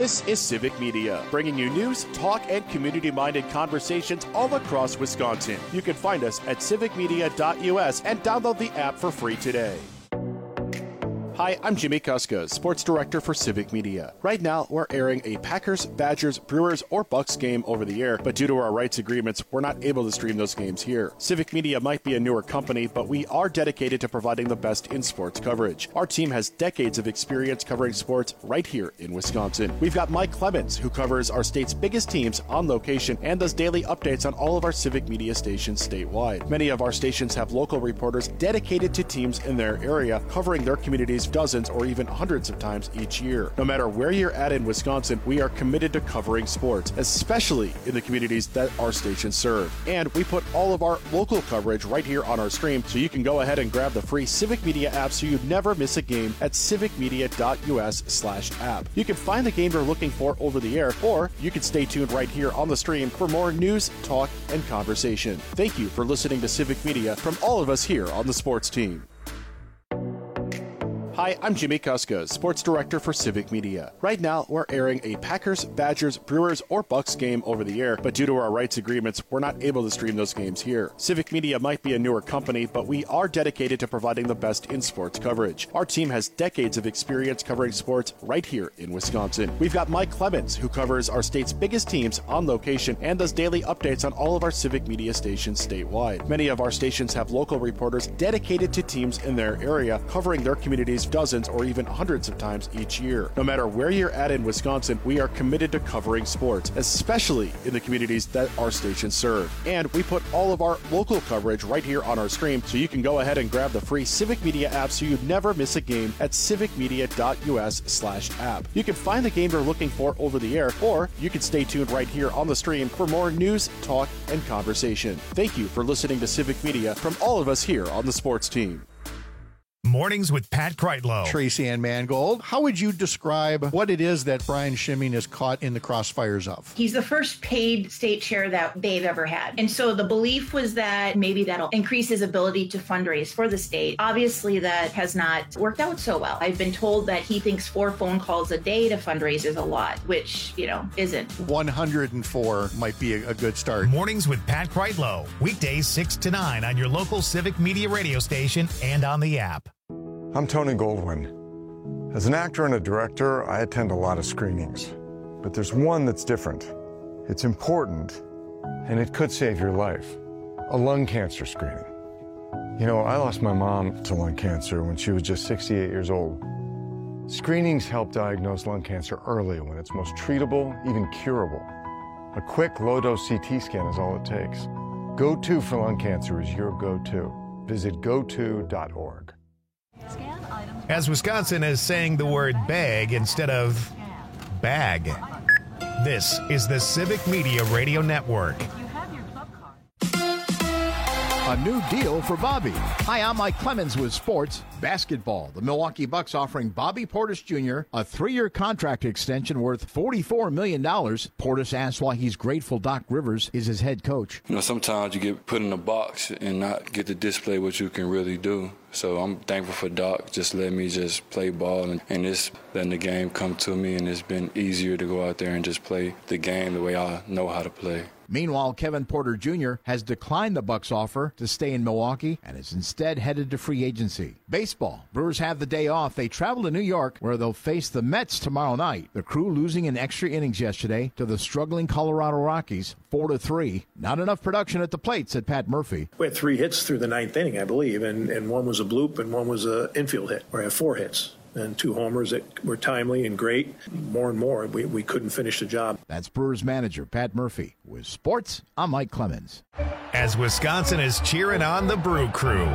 This is Civic Media, bringing you news, talk, and community-minded conversations all across Wisconsin. You can find us at civicmedia.us and download the app for free today. Hi, I'm Jimmy Kuska, Sports Director for Civic Media. Right now, we're airing a Packers, Badgers, Brewers, or Bucks game over the air, but due to our rights agreements, we're not able to stream those games here. Civic Media might be a newer company, but we are dedicated to providing the best in sports coverage. Our team has decades of experience covering sports right here in Wisconsin. We've got Mike Clemens, who covers our state's biggest teams on location and does daily updates on all of our Civic Media stations statewide. Many of our stations have local reporters dedicated to teams in their area, covering their communities dozens or even hundreds of times each year. No matter where you're at in Wisconsin, we are committed to covering sports, especially in the communities that our stations serve. And we put all of our local coverage right here on our stream, so you can go ahead and grab the free Civic Media app so you never miss a game at civicmedia.us/app. You can find the game you're looking for over the air, or you can stay tuned right here on the stream for more news, talk, and conversation. Thank you for listening to Civic Media from all of us here on the sports team. Hi, I'm Jimmy Kuska, Sports Director for Civic Media. Right now, we're airing a Packers, Badgers, Brewers, or Bucks game over the air, but due to our rights agreements, we're not able to stream those games here. Civic Media might be a newer company, but we are dedicated to providing the best in sports coverage. Our team has decades of experience covering sports right here in Wisconsin. We've got Mike Clemens, who covers our state's biggest teams on location and does daily updates on all of our Civic Media stations statewide. Many of our stations have local reporters dedicated to teams in their area, covering their communities dozens or even hundreds of times each year. No matter where you're at in Wisconsin, we are committed to covering sports, especially in the communities that our stations serve. And we put all of our local coverage right here on our stream, so you can go ahead and grab the free Civic Media app so you never miss a game at civicmedia.us/app. You can find the game you're looking for over the air, or you can stay tuned right here on the stream for more news, talk, and conversation. Thank you for listening to Civic Media from all of us here on the sports team. Mornings with Pat Kreitlow. Tracy Ann Mangold, how would you describe what it is that Brian Schimming is caught in the crossfires of? He's the first paid state chair that they've ever had. And so the belief was that maybe that'll increase his ability to fundraise for the state. Obviously, that has not worked out so well. I've been told that he thinks 4 phone calls a day to fundraise is a lot, which, isn't. 104 might be a good start. Mornings with Pat Kreitlow. Weekdays 6 to 9 on your local Civic Media radio station and on the app. I'm Tony Goldwyn. As an actor and a director, I attend a lot of screenings. But there's one that's different. It's important, and it could save your life. A lung cancer screening. I lost my mom to lung cancer when she was just 68 years old. Screenings help diagnose lung cancer early when it's most treatable, even curable. A quick, low-dose CT scan is all it takes. Go-To for lung cancer is your go-to. Visit goto.org. As Wisconsin is saying the word bag instead of bag. This is the Civic Media Radio Network. A new deal for Bobby. Hi, I'm Mike Clemens with sports basketball. The Milwaukee Bucks offering Bobby Portis Jr. a 3-year contract extension worth $44 million. Portis asks why he's grateful Doc Rivers is his head coach. Sometimes you get put in a box and not get to display what you can really do. So I'm thankful for Doc just letting me just play ball and just letting the game come to me, and it's been easier to go out there and just play the game the way I know how to play. Meanwhile, Kevin Porter Jr. has declined the Bucks' offer to stay in Milwaukee and is instead headed to free agency. Baseball. Brewers have the day off. They travel to New York, where they'll face the Mets tomorrow night. The Crew losing in extra innings yesterday to the struggling Colorado Rockies, 4-3. Not enough production at the plate, said Pat Murphy. We had 3 hits through the 9th inning, I believe, and one was a bloop and one was an infield hit, where I had 4 hits. And 2 homers that were timely and great. More and more, we couldn't finish the job. That's Brewers manager Pat Murphy. With sports, I'm Mike Clemens. As Wisconsin is cheering on the Brew Crew.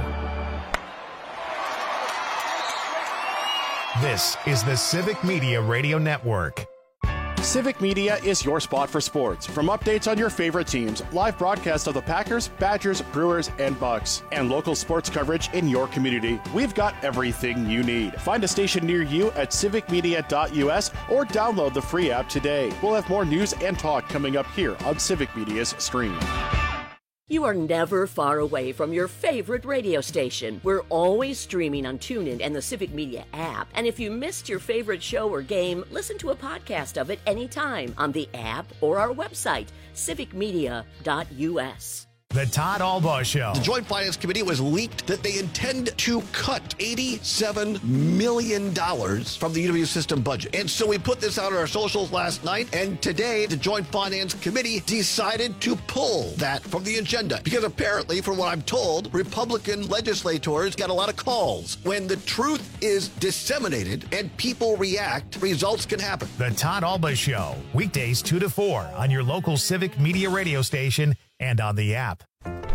This is the Civic Media Radio Network. Civic Media is your spot for sports. From updates on your favorite teams, live broadcasts of the Packers, Badgers, Brewers, and Bucks, and local sports coverage in your community, we've got everything you need. Find a station near you at civicmedia.us or download the free app today. We'll have more news and talk coming up here on Civic Media's stream. You are never far away from your favorite radio station. We're always streaming on TuneIn and the Civic Media app. And if you missed your favorite show or game, listen to a podcast of it anytime on the app or our website, civicmedia.us. The Todd Albaugh Show. The Joint Finance Committee was leaked that they intend to cut $87 million from the UW system budget. And so we put this out on our socials last night, and today the Joint Finance Committee decided to pull that from the agenda. Because apparently, from what I'm told, Republican legislators got a lot of calls. When the truth is disseminated and people react, results can happen. The Todd Albaugh Show. Weekdays 2 to 4 on your local Civic Media radio station and on the app. Mommy,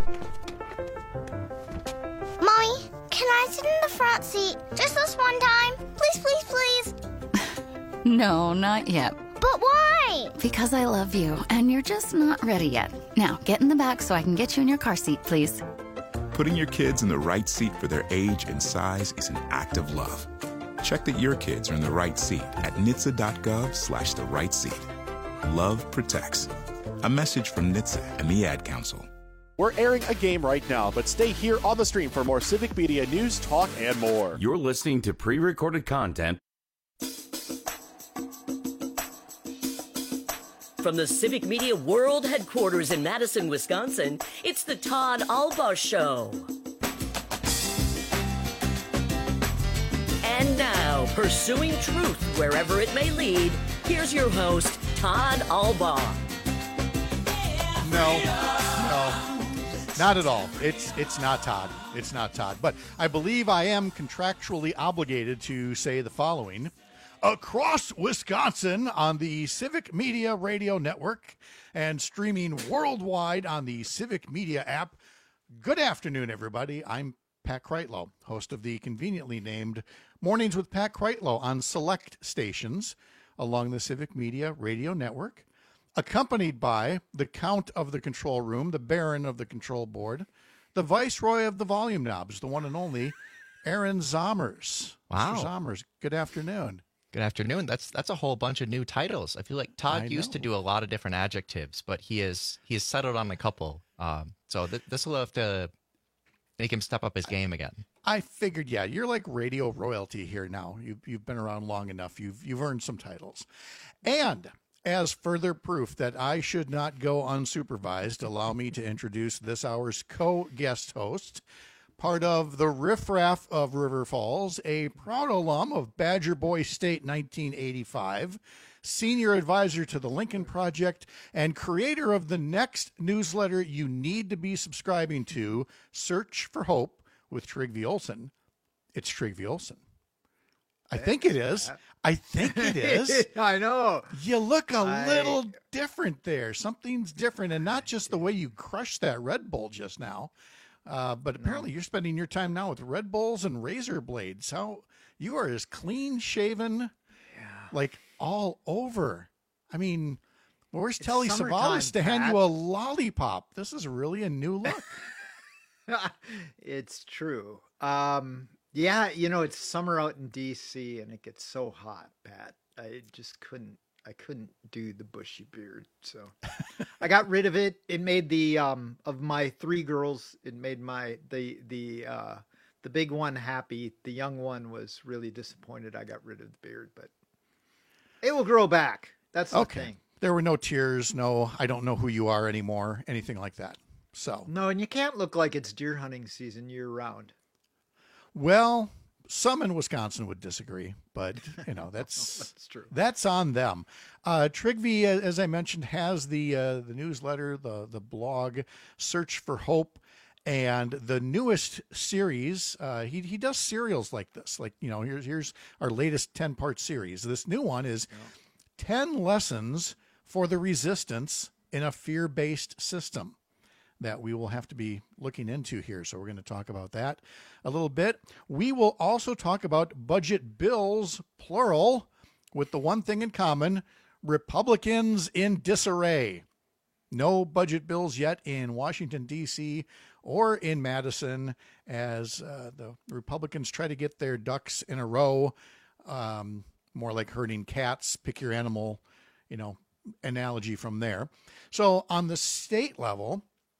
can I sit in the front seat just this one time? Please, please, please. No, not yet. But why? Because I love you, and you're just not ready yet. Now, get in the back so I can get you in your car seat, please. Putting your kids in the right seat for their age and size is an act of love. Check that your kids are in the right seat at NHTSA.gov/the right seat. Love protects. A message from NHTSA and the Ad Council. We're airing a game right now, but stay here on the stream for more Civic Media news, talk, and more. You're listening to pre-recorded content from the Civic Media World Headquarters in Madison, Wisconsin. It's the Todd Albaugh Show. And now, pursuing truth wherever it may lead, here's your host, Todd Albaugh. No, not at all. It's not Todd. It's not Todd. But I believe I am contractually obligated to say the following. Across Wisconsin on the Civic Media Radio Network and streaming worldwide on the Civic Media app. Good afternoon, everybody. I'm Pat Kreitlow, host of the conveniently named Mornings with Pat Kreitlow on select stations along the Civic Media Radio Network, accompanied by the Count of the Control Room, the Baron of the Control Board, the Viceroy of the Volume Knobs, the one and only Aaron Zommers. Wow. Mr. Zommers, good afternoon. Good afternoon. That's a whole bunch of new titles. I feel like Todd used to do a lot of different adjectives, but he has settled on a couple. So this will have to make him step up his game again. I figured, yeah, you're like radio royalty here now. You've been around long enough. You've earned some titles. And as further proof that I should not go unsupervised, allow me to introduce this hour's co-guest host, part of the riffraff of River Falls, a proud alum of Badger Boy State 1985, senior advisor to the Lincoln Project, and creator of the next newsletter you need to be subscribing to, Search for Hope with Trygve Olsen. It's Trygve Olsen. I think it is. I think it is. I know. You look a little different there. Something's different, and not just the way you crushed that Red Bull just now. But apparently you're spending your time now with Red Bulls and razor blades. How you are as clean shaven, like all over. I mean, where's Telly Savalas to hand you a lollipop? This is really a new look. It's true. Yeah, it's summer out in DC and it gets so hot, Pat. I couldn't do the bushy beard, so I got rid of it. It made the of my three girls, it made the big one happy. The young one was really disappointed I got rid of the beard, but it will grow back. That's the thing. There were no tears, no I don't know who you are anymore, anything like that. So no, and you can't look like it's deer hunting season year round. Well, some in Wisconsin would disagree, but that's true. That's on them. Trygve, as I mentioned, has the newsletter, the blog, Search for Hope, and the newest series. He does serials like this. Like here's our latest 10-part series. This new one is 10 lessons for the resistance in a fear-based system that we will have to be looking into here. So we're going to talk about that a little bit. We will also talk about budget bills, plural, with the one thing in common: Republicans in disarray. No budget bills yet in Washington, D.C. or in Madison as the Republicans try to get their ducks in a row, more like herding cats, pick your animal, analogy from there. So on the state level,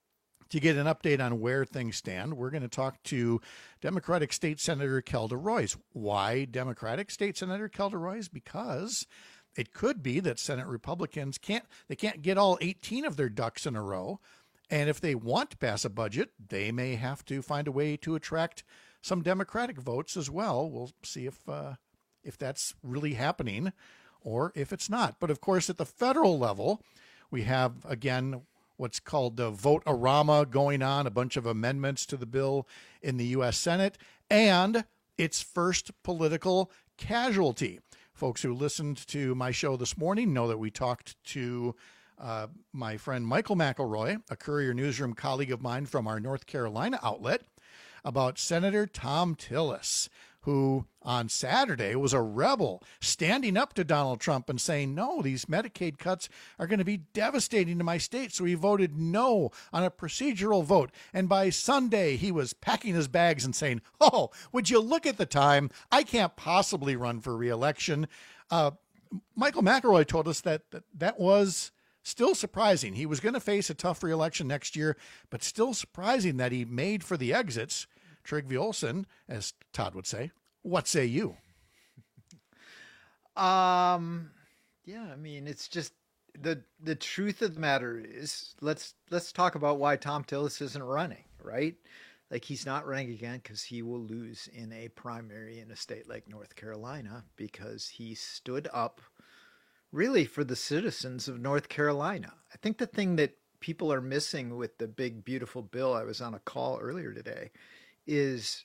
To get an update on where things stand, we're going to talk to Democratic State Senator Kelda Roys. Why Democratic State Senator Kelda Roys? Because it could be that Senate Republicans can't get all 18 of their ducks in a row. And if they want to pass a budget, they may have to find a way to attract some Democratic votes as well. We'll see if that's really happening or if it's not. But of course, at the federal level, we have, again, what's called the vote-a-rama going on, a bunch of amendments to the bill in the U.S. Senate, and its first political casualty. Folks who listened to my show this morning know that we talked to my friend Michael McElroy, a Courier Newsroom colleague of mine from our North Carolina outlet, about Senator Thom Tillis, who on Saturday was a rebel standing up to Donald Trump and saying, no, these Medicaid cuts are going to be devastating to my state. So he voted no on a procedural vote. And by Sunday, he was packing his bags and saying, oh, would you look at the time? I can't possibly run for re-election. Michael McElroy told us that was still surprising. He was going to face a tough re-election next year, but still surprising that he made for the exits. Trygve Olsen, as Todd would say, what say you? Yeah, I mean, it's just the truth of the matter is, let's talk about why Thom Tillis isn't running, right? Like, he's not running again because he will lose in a primary in a state like North Carolina, because he stood up really for the citizens of North Carolina. I think the thing that people are missing with the big, beautiful bill, I was on a call earlier today, is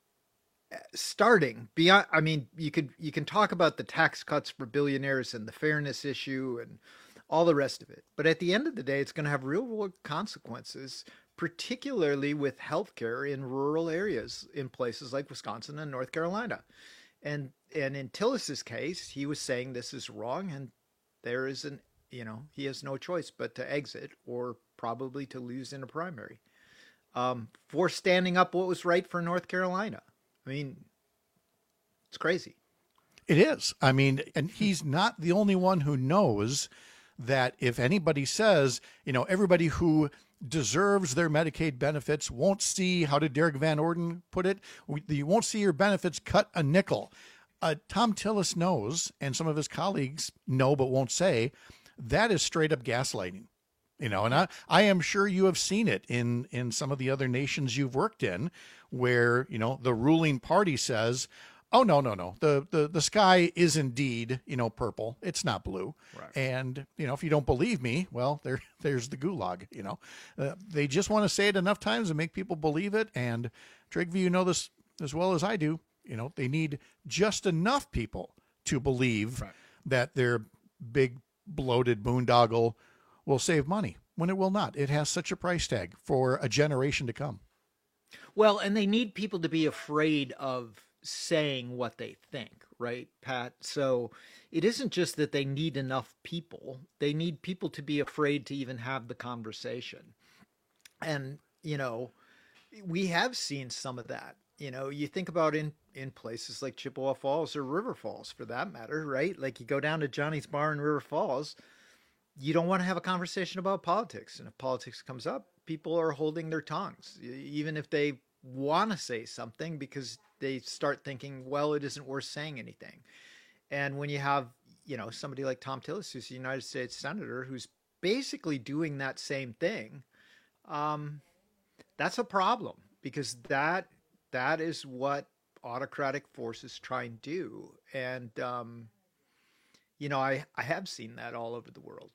starting beyond. I mean, you can talk about the tax cuts for billionaires and the fairness issue and all the rest of it, but at the end of the day, it's going to have real world consequences, particularly with healthcare in rural areas in places like Wisconsin and North Carolina. And in Tillis's case, he was saying this is wrong, and there is he has no choice but to exit or probably to lose in a primary. For standing up what was right for North Carolina. I mean, it's crazy. It is. I mean, and he's not the only one who knows that if anybody says, everybody who deserves their Medicaid benefits won't see, how did Derek Van Orden put it? You won't see your benefits cut a nickel. Thom Tillis knows, and some of his colleagues know but won't say, that is straight up gaslighting. And I am sure you have seen it in some of the other nations you've worked in, where, the ruling party says, oh, no. The sky is indeed, purple. It's not blue. Right. And, if you don't believe me, well, there's the gulag, they just want to say it enough times to make people believe it. And Trygve, you know this as well as I do. They need just enough people to believe that their big bloated boondoggle will save money when it will not. It has such a price tag for a generation to come. Well, and they need people to be afraid of saying what they think, right, Pat? So it isn't just that they need enough people. They need people to be afraid to even have the conversation. And, we have seen some of that. You think about in places like Chippewa Falls or River Falls, for that matter, right? Like, you go down to Johnny's Bar in River Falls, you don't want to have a conversation about politics. And if politics comes up, people are holding their tongues, even if they want to say something, because they start thinking, well, it isn't worth saying anything. And when you have, somebody like Thom Tillis, who's a United States Senator, who's basically doing that same thing, that's a problem, because that is what autocratic forces try and do. And, I have seen that all over the world.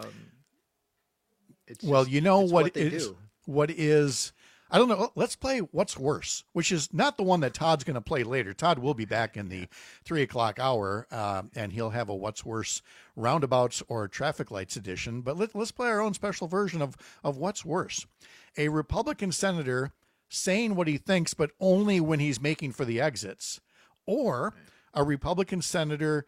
What is, I don't know. Let's play What's Worse, which is not the one that Todd's going to play later. Todd will be back in the 3:00 hour, and he'll have a What's Worse roundabouts or traffic lights edition. But let's play our own special version of What's Worse. A Republican senator saying what he thinks, but only when he's making for the exits, or a Republican senator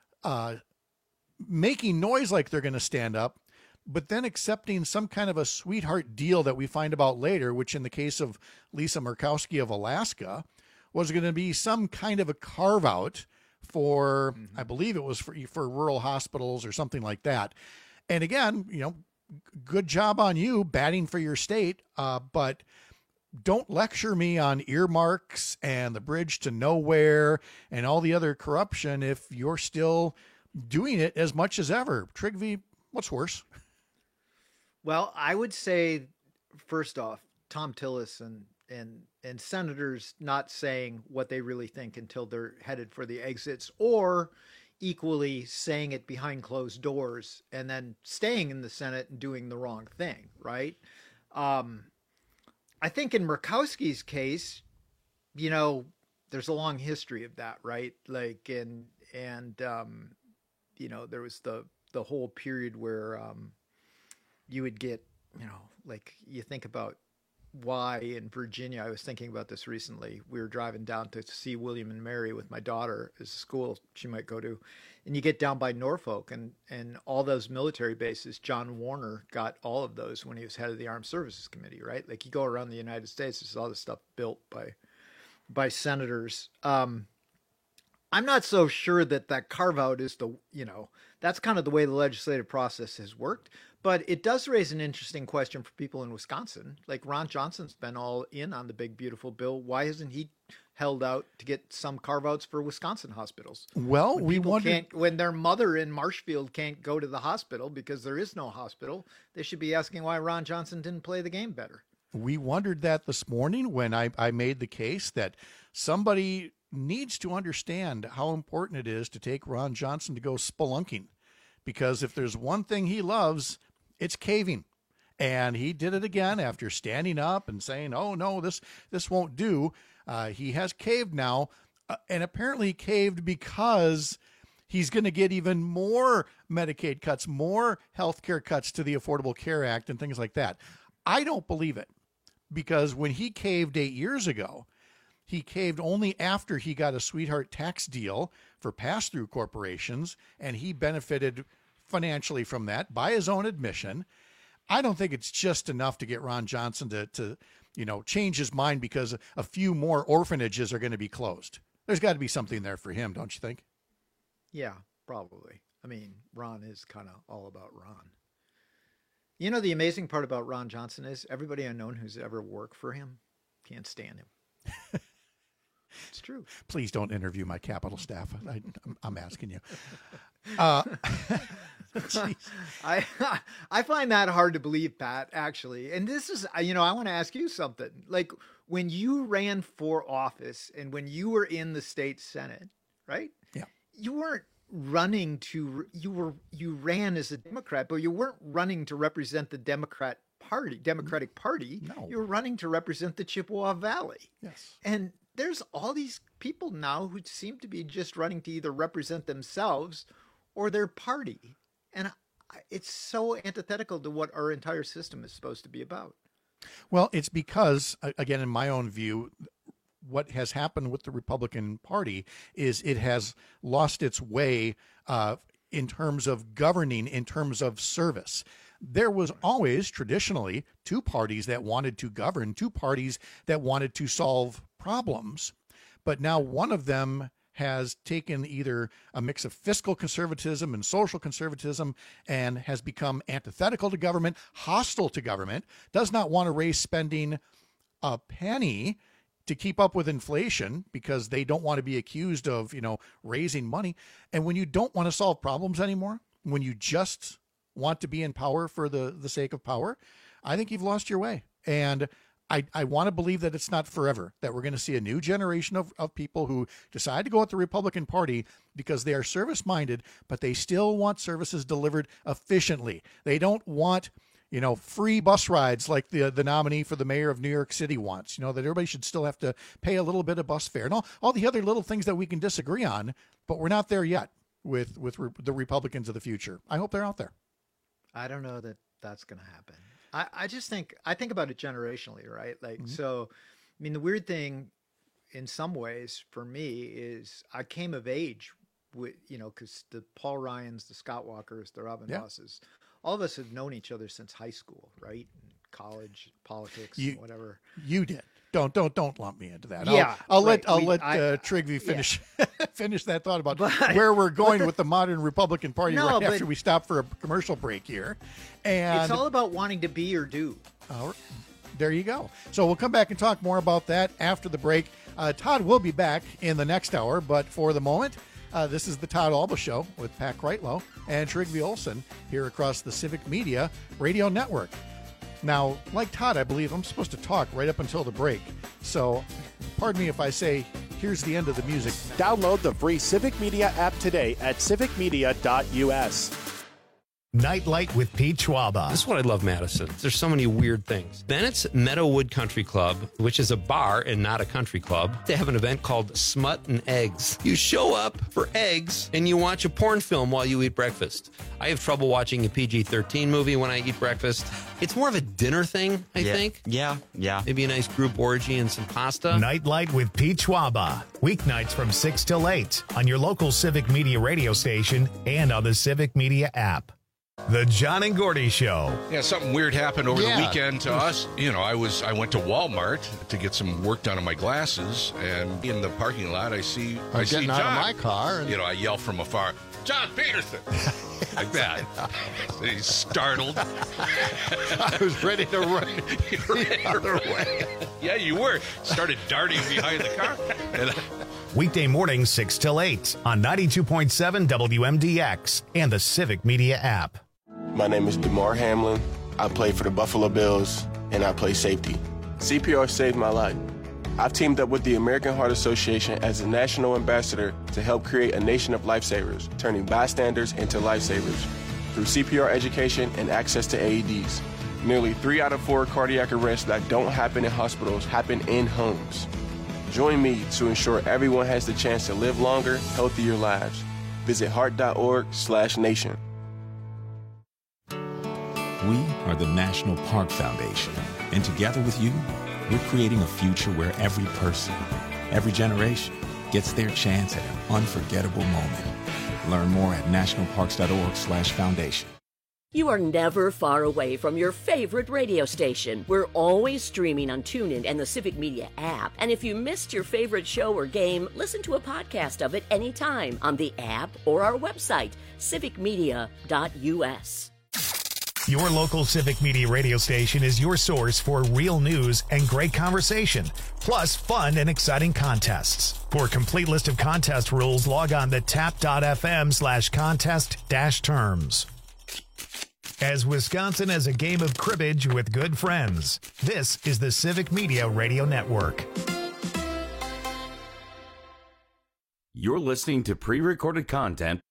making noise like they're going to stand up, but then accepting some kind of a sweetheart deal that we find about later, which in the case of Lisa Murkowski of Alaska was going to be some kind of a carve out for, I believe it was for rural hospitals or something like that. And again, good job on you batting for your state, but don't lecture me on earmarks and the bridge to nowhere and all the other corruption if you're still doing it as much as ever. Trygve, what's worse? Well, I would say, first off, Tom Tillis and senators not saying what they really think until they're headed for the exits, or equally saying it behind closed doors and then staying in the Senate and doing the wrong thing, right? I think in Murkowski's case, there's a long history of that, right? Like, there was the whole period where you would get, like you think about why in Virginia. I was thinking about this recently. We were driving down to see William and Mary with my daughter as a school she might go to. And you get down by Norfolk and all those military bases. John Warner got all of those when he was head of the Armed Services Committee, right? Like you go around the United States, there's all this stuff built by senators. I'm not so sure that carve out is that's kind of the way the legislative process has worked. But it does raise an interesting question for people in Wisconsin. Like Ron Johnson's been all in on the big, beautiful bill. Why hasn't he held out to get some carve-outs for Wisconsin hospitals? Well, when their mother in Marshfield can't go to the hospital because there is no hospital, they should be asking why Ron Johnson didn't play the game better. We wondered that this morning when I made the case that somebody needs to understand how important it is to take Ron Johnson to go spelunking. Because if there's one thing he loves, it's caving. And he did it again after standing up and saying, oh, no, this won't do. He has caved now, and apparently caved because he's going to get even more Medicaid cuts, more health care cuts to the Affordable Care Act and things like that. I don't believe it, because when he caved 8 years ago, he caved only after he got a sweetheart tax deal for pass-through corporations, and he benefited financially from that by his own admission. I don't think it's just enough to get Ron Johnson to change his mind because a few more orphanages are going to be closed. There's got to be something there for him, don't you think? Yeah, probably. I mean, Ron is kind of all about Ron. The amazing part about Ron Johnson is everybody I've known who's ever worked for him can't stand him. It's true. Please don't interview my Capitol staff. I'm asking you. I find that hard to believe, Pat, actually. And this is, I want to ask you something. Like when you ran for office and when you were in the state Senate, right? Yeah. You weren't running you ran as a Democrat, but you weren't running to represent the Democratic Party. No. You were running to represent the Chippewa Valley. Yes. And there's all these people now who seem to be just running to either represent themselves or their party. And it's so antithetical to what our entire system is supposed to be about. Well, it's because, again, in my own view, what has happened with the Republican Party is it has lost its way in terms of governing, in terms of service. There was always traditionally two parties that wanted to govern, two parties that wanted to solve problems. But now one of them has taken either a mix of fiscal conservatism and social conservatism and has become antithetical to government, hostile to government, does not want to raise spending a penny to keep up with inflation because they don't want to be accused of, raising money. And when you don't want to solve problems anymore, when you just want to be in power for the sake of power, I think you've lost your way. And I want to believe that it's not forever, that we're going to see a new generation of people who decide to go with the Republican Party because they are service-minded, but they still want services delivered efficiently. They don't want, free bus rides like the nominee for the mayor of New York City wants, that everybody should still have to pay a little bit of bus fare and all the other little things that we can disagree on, but we're not there yet with the Republicans of the future. I hope they're out there. I don't know that that's going to happen. I just think about it generationally, right? Like, Mm-hmm. So, I mean, the weird thing in some ways for me is I came of age with, because the Paul Ryans, the Scott Walkers, the Robin Bosses, all of us have known each other since high school, right? And college, politics, whatever. You did. Don't lump me into that. Yeah, I'll right. let Trigvi finish finish that thought about where we're going with the modern Republican Party after we stop for a commercial break here. And it's all about wanting to be or do. There you go. So we'll come back and talk more about that after the break. Todd will be back in the next hour, but for the moment, this is the Todd Alba Show with Pat Kreitlow and Trigvi Olson here across the Civic Media Radio Network. Now, like Todd, I believe I'm supposed to talk right up until the break. So, pardon me if I say, here's the end of the music. Download the free Civic Media app today at civicmedia.us. Nightlight with Pete Schwaba. This is what I love, Madison. There's so many weird things. Then it's Meadowood Country Club, which is a bar and not a country club. They have an event called Smut and Eggs. You show up for eggs and you watch a porn film while you eat breakfast. I have trouble watching a PG-13 movie when I eat breakfast. It's more of a dinner thing, I think. Yeah. Maybe a nice group orgy and some pasta. Nightlight with Pete Schwaba. Weeknights from 6 till 8 on your local Civic Media radio station and on the Civic Media app. The John and Gordy Show. Yeah, something weird happened over the weekend to us. You know, I went to Walmart to get some work done on my glasses, and in the parking lot, I see getting John out of my car. You know, I yell from afar, "John Peterson!" like that. And he's startled. I was ready to run the other way. Yeah, you were. Started darting behind the car. And Weekday morning, 6 till 8 on 92.7 WMDX and the Civic Media app. My name is DeMar Hamlin. I play for the Buffalo Bills, and I play safety. CPR saved my life. I've teamed up with the American Heart Association as a national ambassador to help create a nation of lifesavers, turning bystanders into lifesavers. Through CPR education and access to AEDs, nearly 3 out of 4 cardiac arrests that don't happen in hospitals happen in homes. Join me to ensure everyone has the chance to live longer, healthier lives. Visit heart.org/nation. We are the National Park Foundation, and together with you, we're creating a future where every person, every generation, gets their chance at an unforgettable moment. Learn more at nationalparks.org/foundation. You are never far away from your favorite radio station. We're always streaming on TuneIn and the Civic Media app. And if you missed your favorite show or game, listen to a podcast of it anytime on the app or our website, civicmedia.us. Your local Civic Media radio station is your source for real news and great conversation, plus fun and exciting contests. For a complete list of contest rules, log on to tap.fm/contest-terms. As Wisconsin has a game of cribbage with good friends, this is the Civic Media Radio Network. You're listening to pre-recorded content.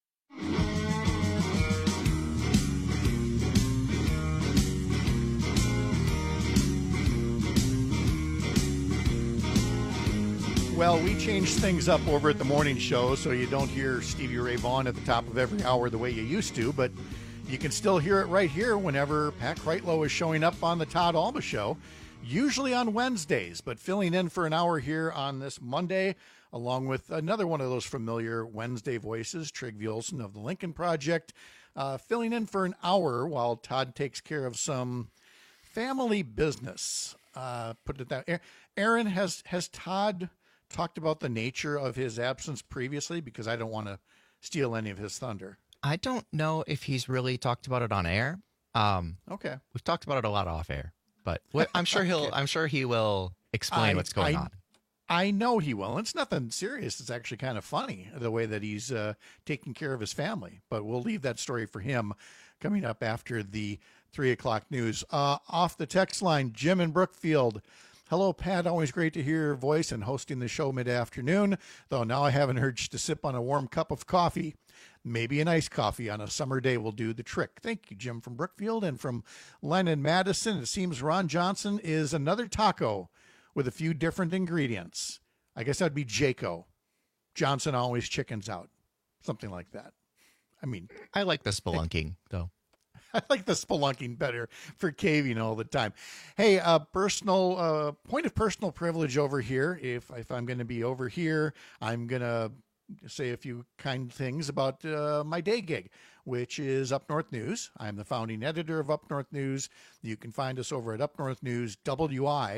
Well, we changed things up over at the morning show, so you don't hear Stevie Ray Vaughan at the top of every hour the way you used to, but you can still hear it right here whenever Pat Kreitlow is showing up on the Todd Alba Show, usually on Wednesdays, but filling in for an hour here on this Monday, along with another one of those familiar Wednesday voices, Trigvi Olson of the Lincoln Project, filling in for an hour while Todd takes care of some family business. Put it that. Aaron, has Todd talked about the nature of his absence previously? Because I don't want to steal any of his thunder. I don't know if he's really talked about it on air. Okay, we've talked about it a lot off air, but I'm sure I'm sure he will explain what's going on. I know he will. It's nothing serious. It's actually kind of funny the way that he's taking care of his family. But we'll leave that story for him coming up after the 3:00 news. Off the text line, Jim in Brookfield. Hello, Pat. Always great to hear your voice and hosting the show mid-afternoon, though now I have an urge to sip on a warm cup of coffee. Maybe an iced coffee on a summer day will do the trick. Thank you, Jim from Brookfield. And from Len in Madison, it seems Ron Johnson is another taco with a few different ingredients. I guess that'd be Jayco. Johnson always chickens out. Something like that. I mean, I like the spelunking, though. I like the spelunking better for caving all the time. Hey, personal point of personal privilege over here. If I'm going to be over here, I'm going to say a few kind things about my day gig, which is Up North News. I'm the founding editor of Up North News. You can find us over at upnorthnews.wi.com.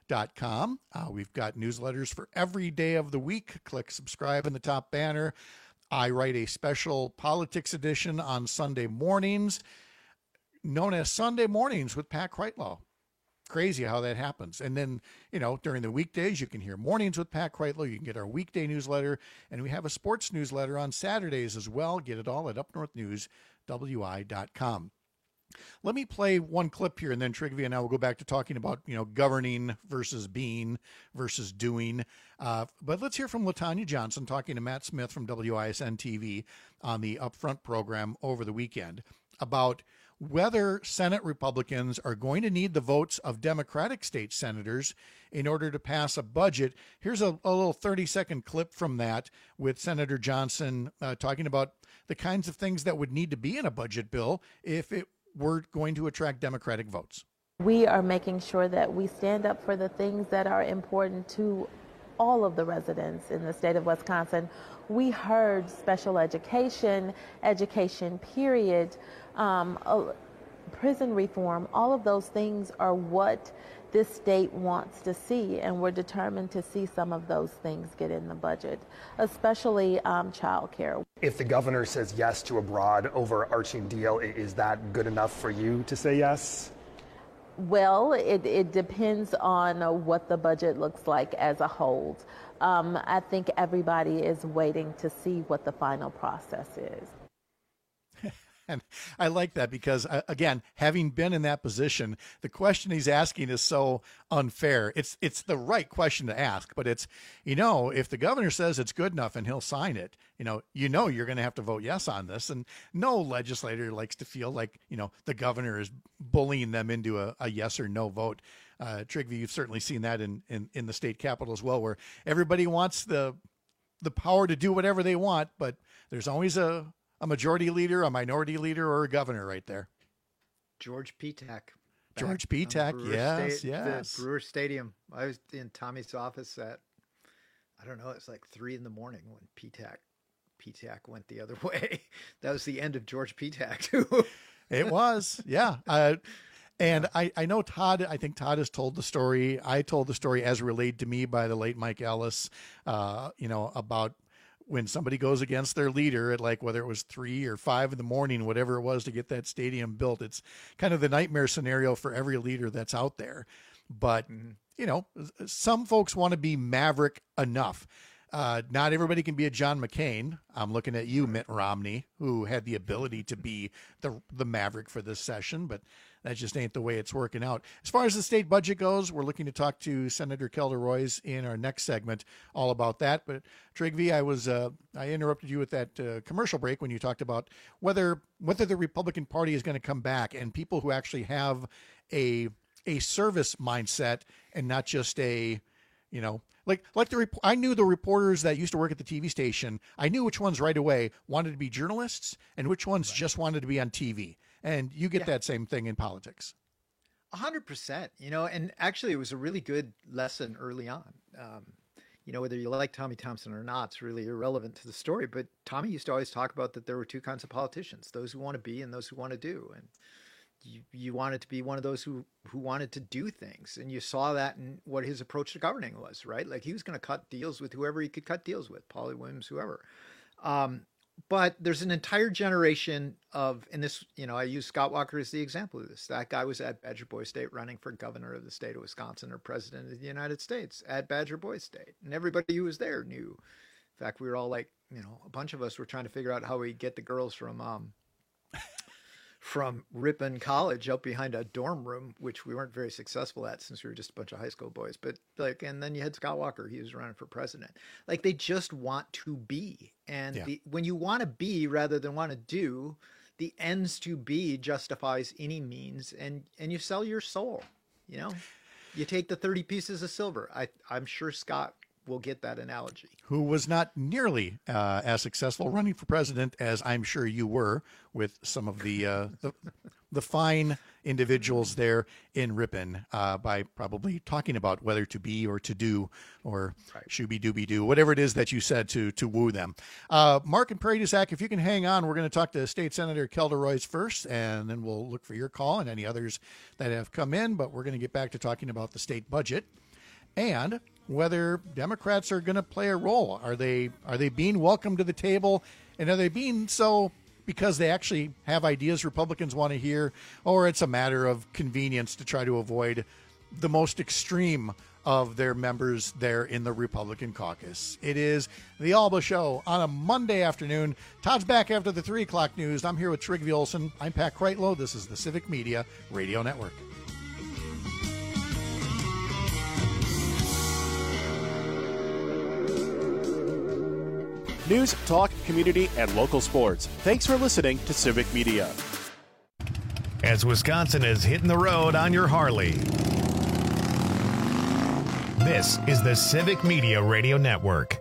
com. We've got newsletters for every day of the week. Click subscribe in the top banner. I write a special politics edition on Sunday mornings, known as Sunday Mornings with Pat Kreitlow. Crazy how that happens. And then, during the weekdays, you can hear Mornings with Pat Kreitlow. You can get our weekday newsletter, and we have a sports newsletter on Saturdays as well. Get it all at upnorthnewswi.com. Let me play one clip here, and then Trygve and I will go back to talking about, governing versus being versus doing. But let's hear from LaTanya Johnson talking to Matt Smith from WISN TV on the Upfront program over the weekend about whether Senate Republicans are going to need the votes of Democratic state senators in order to pass a budget. Here's a little 30-second clip from that with Senator Johnson talking about the kinds of things that would need to be in a budget bill if it were going to attract Democratic votes. We are making sure that we stand up for the things that are important to all of the residents in the state of Wisconsin. We heard special education period, prison reform, all of those things are what this state wants to see, and we're determined to see some of those things get in the budget, especially child care. If the governor says yes to a broad overarching deal, is that good enough for you to say yes? Well, it depends on what the budget looks like as a whole. I think everybody is waiting to see what the final process is. And I like that because, again, having been in that position, the question he's asking is so unfair. It's the right question to ask, but it's, if the governor says it's good enough and he'll sign it, you're going to have to vote yes on this. And no legislator likes to feel like, the governor is bullying them into a yes or no vote. Trygve, you've certainly seen that in the state capitol as well, where everybody wants the power to do whatever they want, but there's always a majority leader, a minority leader, or a governor right there. George Petak. George Petak, yes. The Brewer Stadium. I was in Tommy's office at, it's like 3 a.m. when Petak went the other way. That was the end of George Petak, too. It was, yeah. And I know Todd, I think Todd has told the story. I told the story as relayed to me by the late Mike Ellis, about when somebody goes against their leader at whether it was 3 or 5 in the morning, whatever it was to get that stadium built. It's kind of the nightmare scenario for every leader that's out there. But, some folks want to be maverick enough. Not everybody can be a John McCain. I'm looking at you, Mitt Romney, who had the ability to be the maverick for this session, but that just ain't the way it's working out. As far as the state budget goes, we're looking to talk to Senator Kelda Roys in our next segment all about that. But Trygve, I interrupted you with that commercial break when you talked about whether the Republican Party is going to come back, and people who actually have a service mindset and not just I knew the reporters that used to work at the TV station. I knew which ones right away wanted to be journalists and which ones just wanted to be on TV. And you get that same thing in politics. 100%, and actually it was a really good lesson early on. Whether you like Tommy Thompson or not, it's really irrelevant to the story. But Tommy used to always talk about that there were two kinds of politicians, those who want to be and those who want to do. And you wanted to be one of those who wanted to do things. And you saw that in what his approach to governing was, right? Like he was going to cut deals with whoever he could cut deals with, Polly Williams, whoever. But there's an entire generation of, and this, I use Scott Walker as the example of this. That guy was at Badger Boy State running for governor of the state of Wisconsin or president of the United States at Badger Boy State. And everybody who was there knew. In fact, we were all like, a bunch of us were trying to figure out how we get the girls from Ripon College up behind a dorm room, which we weren't very successful at since we were just a bunch of high school boys. But and then you had Scott Walker, he was running for president. They just want to be. And when you want to be rather than want to do, the ends to be justifies any means, and you sell your soul, you take the 30 pieces of silver. I'm sure Scott will get that analogy. Who was not nearly as successful running for president as I'm sure you were with some of the fine individuals there in Ripon by probably talking about whether to be or to do or shooby dooby doo, whatever it is that you said to woo them. Mark and Prairie du Sac, if you can hang on, we're going to talk to State Senator Kelda Roys first, and then we'll look for your call and any others that have come in, but we're going to get back to talking about the state budget. and whether Democrats are going to play a role. Are they being welcomed to the table, and are they being so because they actually have ideas Republicans want to hear, or it's a matter of convenience to try to avoid the most extreme of their members there in the Republican caucus? It is the Alba Show on a Monday afternoon. Todd's back after the 3 o'clock news. I'm here with Trygve Olsen. I'm Pat Kreitlow. This is the Civic Media Radio Network. News, talk, community, and local sports. Thanks for listening to Civic Media. As Wisconsin is hitting the road on your Harley, this is the Civic Media Radio Network.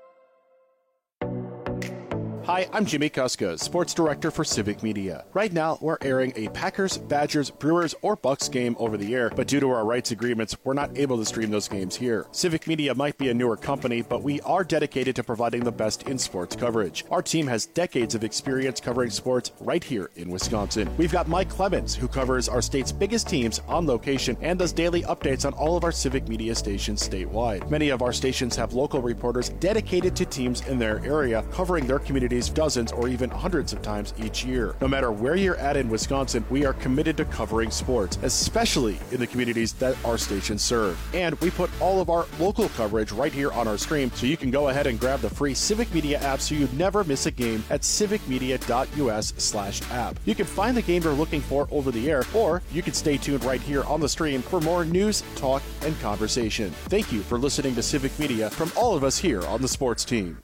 Hi, I'm Jimmy Kuska, Sports Director for Civic Media. Right now, we're airing a Packers, Badgers, Brewers, or Bucks game over the air, but due to our rights agreements, we're not able to stream those games here. Civic Media might be a newer company, but we are dedicated to providing the best in sports coverage. Our team has decades of experience covering sports right here in Wisconsin. We've got Mike Clemens, who covers our state's biggest teams on location and does daily updates on all of our Civic Media stations statewide. Many of our stations have local reporters dedicated to teams in their area, covering their communities dozens or even hundreds of times each year. No matter where you're at in Wisconsin, we are committed to covering sports, especially in the communities that our stations serve. And we put all of our local coverage right here on our stream, so you can go ahead and grab the free Civic Media app so you never miss a game at civicmedia.us/app. You can find the game you're looking for over the air, or you can stay tuned right here on the stream for more news, talk, and conversation. Thank you for listening to Civic Media from all of us here on the sports team.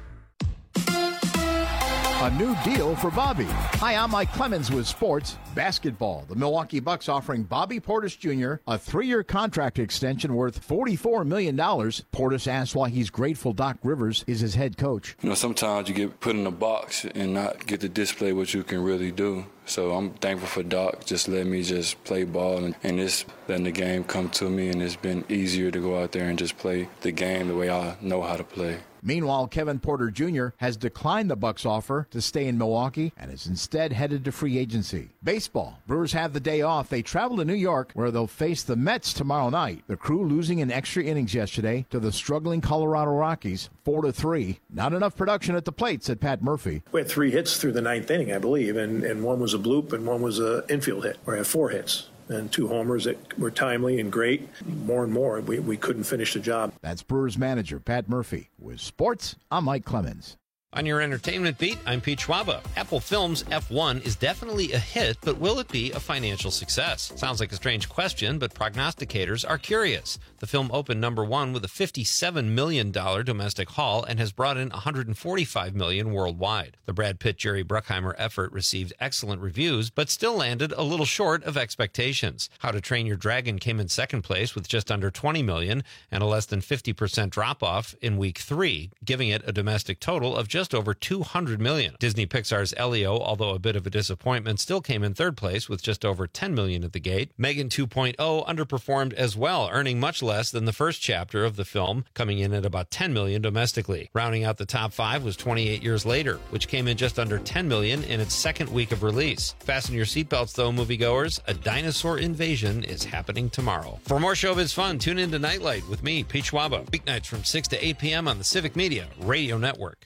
A new deal for Bobby. Hi, I'm Mike Clemens with sports basketball. The Milwaukee Bucks offering Bobby Portis Jr. a 3-year contract extension worth $44 million. Portis asks why he's grateful Doc Rivers is his head coach. You know, sometimes you get put in a box and not get to display what you can really do. So I'm thankful for Doc just letting me just play ball and just letting the game come to me, and it's been easier to go out there and just play the game the way I know how to play. Meanwhile, Kevin Porter Jr. has declined the Bucks' offer to stay in Milwaukee and is instead headed to free agency. Baseball. Brewers have the day off. They travel to New York, where they'll face the Mets tomorrow night. The Crew losing in extra innings yesterday to the struggling Colorado Rockies, 4-3. Not enough production at the plate, said Pat Murphy. We had 3 hits through the 9th inning, I believe, and one was a bloop and one was an infield hit, where I had 4 hits. And 2 homers that were timely and great. More and more, we couldn't finish the job. That's Brewers manager Pat Murphy. With sports, I'm Mike Clemens. On your entertainment beat, I'm Pete Schwaba. Apple Films' F1 is definitely a hit, but will it be a financial success? Sounds like a strange question, but prognosticators are curious. The film opened number 1 with a $57 million domestic haul and has brought in $145 million worldwide. The Brad Pitt, Jerry Bruckheimer effort received excellent reviews, but still landed a little short of expectations. How to Train Your Dragon came in second place with just under $20 million and a less than 50% drop-off in week 3, giving it a domestic total of just over $200 million. Disney Pixar's Elio, although a bit of a disappointment, still came in third place with just over $10 million at the gate. Megan 2.0 underperformed as well, earning much less than the first chapter of the film, coming in at about $10 million domestically. Rounding out the top 5 was 28 Years Later, which came in just under $10 million in its second week of release. Fasten your seatbelts though, moviegoers. A dinosaur invasion is happening tomorrow. For more showbiz fun, tune in to Nightlight with me, Pete Schwaba, weeknights from 6 to 8 p.m. on the Civic Media Radio Network.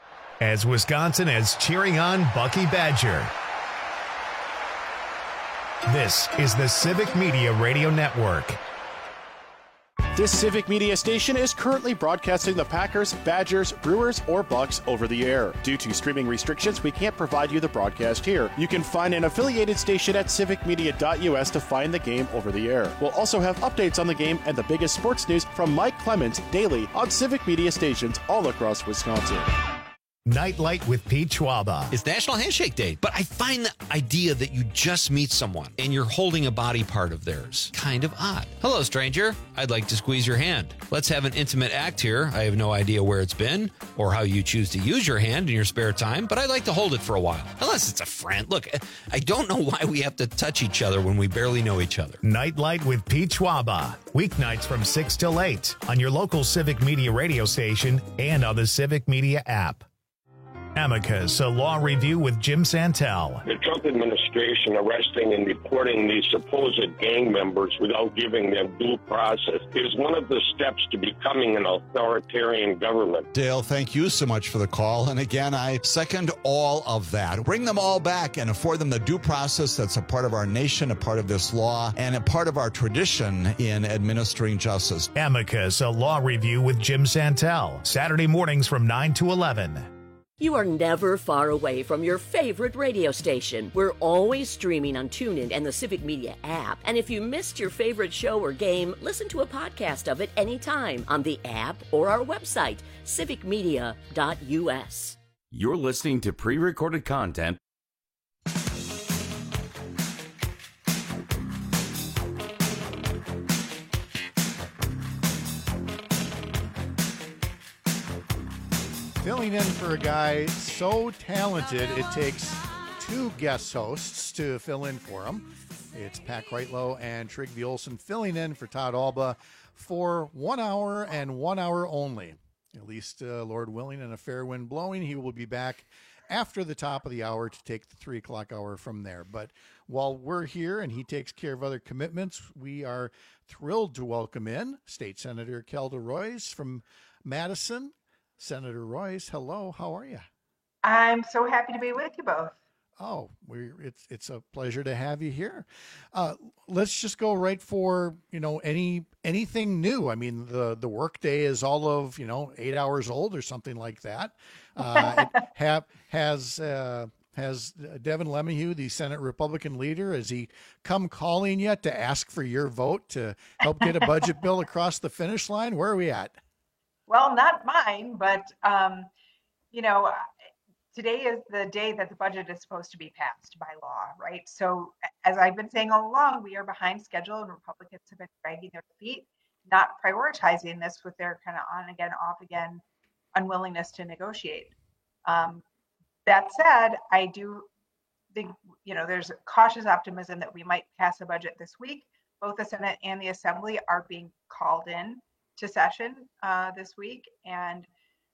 As Wisconsin is cheering on Bucky Badger, this is the Civic Media Radio Network. This Civic Media station is currently broadcasting the Packers, Badgers, Brewers, or Bucks over the air. Due to streaming restrictions, we can't provide you the broadcast here. You can find an affiliated station at civicmedia.us to find the game over the air. We'll also have updates on the game and the biggest sports news from Mike Clemens daily on Civic Media stations all across Wisconsin. Nightlight with Pete Schwaba. It's National Handshake Day, but I find the idea that you just meet someone and you're holding a body part of theirs kind of odd. Hello, stranger. I'd like to squeeze your hand. Let's have an intimate act here. I have no idea where it's been or how you choose to use your hand in your spare time, but I'd like to hold it for a while. Unless it's a friend. Look, I don't know why we have to touch each other when we barely know each other. Nightlight with Pete Schwaba. Weeknights from 6 till 8 on your local Civic Media radio station and on the Civic Media app. Amicus, a law review with Jim Santel. The Trump administration arresting and deporting these supposed gang members without giving them due process is one of the steps to becoming an authoritarian government. Dale, thank you so much for the call. And again, I second all of that. Bring them all back and afford them the due process that's a part of our nation, a part of this law, and a part of our tradition in administering justice. Amicus, a law review with Jim Santel. Saturday mornings from 9 to 11. You are never far away from your favorite radio station. We're always streaming on TuneIn and the Civic Media app. And if you missed your favorite show or game, listen to a podcast of it anytime on the app or our website, civicmedia.us. You're listening to pre-recorded content. Filling in for a guy so talented, it takes two guest hosts to fill in for him. It's Pat Kreitlow and Trygve Olsen filling in for Todd Alba for 1 hour and 1 hour only. At least, Lord willing and a fair wind blowing, he will be back after the top of the hour to take the 3 o'clock hour from there. But while we're here and he takes care of other commitments, we are thrilled to welcome in State Senator Kelda Roys from Madison. Senator Roys, hello. How are you? I'm so happy to be with you both. Oh, it's a pleasure to have you here. Let's just go right for anything new. I mean, the workday is all of 8 hours old or something like that. Has Devin LeMahieu, the Senate Republican leader, has he come calling yet to ask for your vote to help get a budget bill across the finish line? Where are we at? Well, not mine, but, today is the day that the budget is supposed to be passed by law, right? So as I've been saying all along, we are behind schedule and Republicans have been dragging their feet, not prioritizing this with their kind of on again, off again unwillingness to negotiate. That said, I do think, there's cautious optimism that we might pass a budget this week. Both the Senate and the Assembly are being called in to session this week. And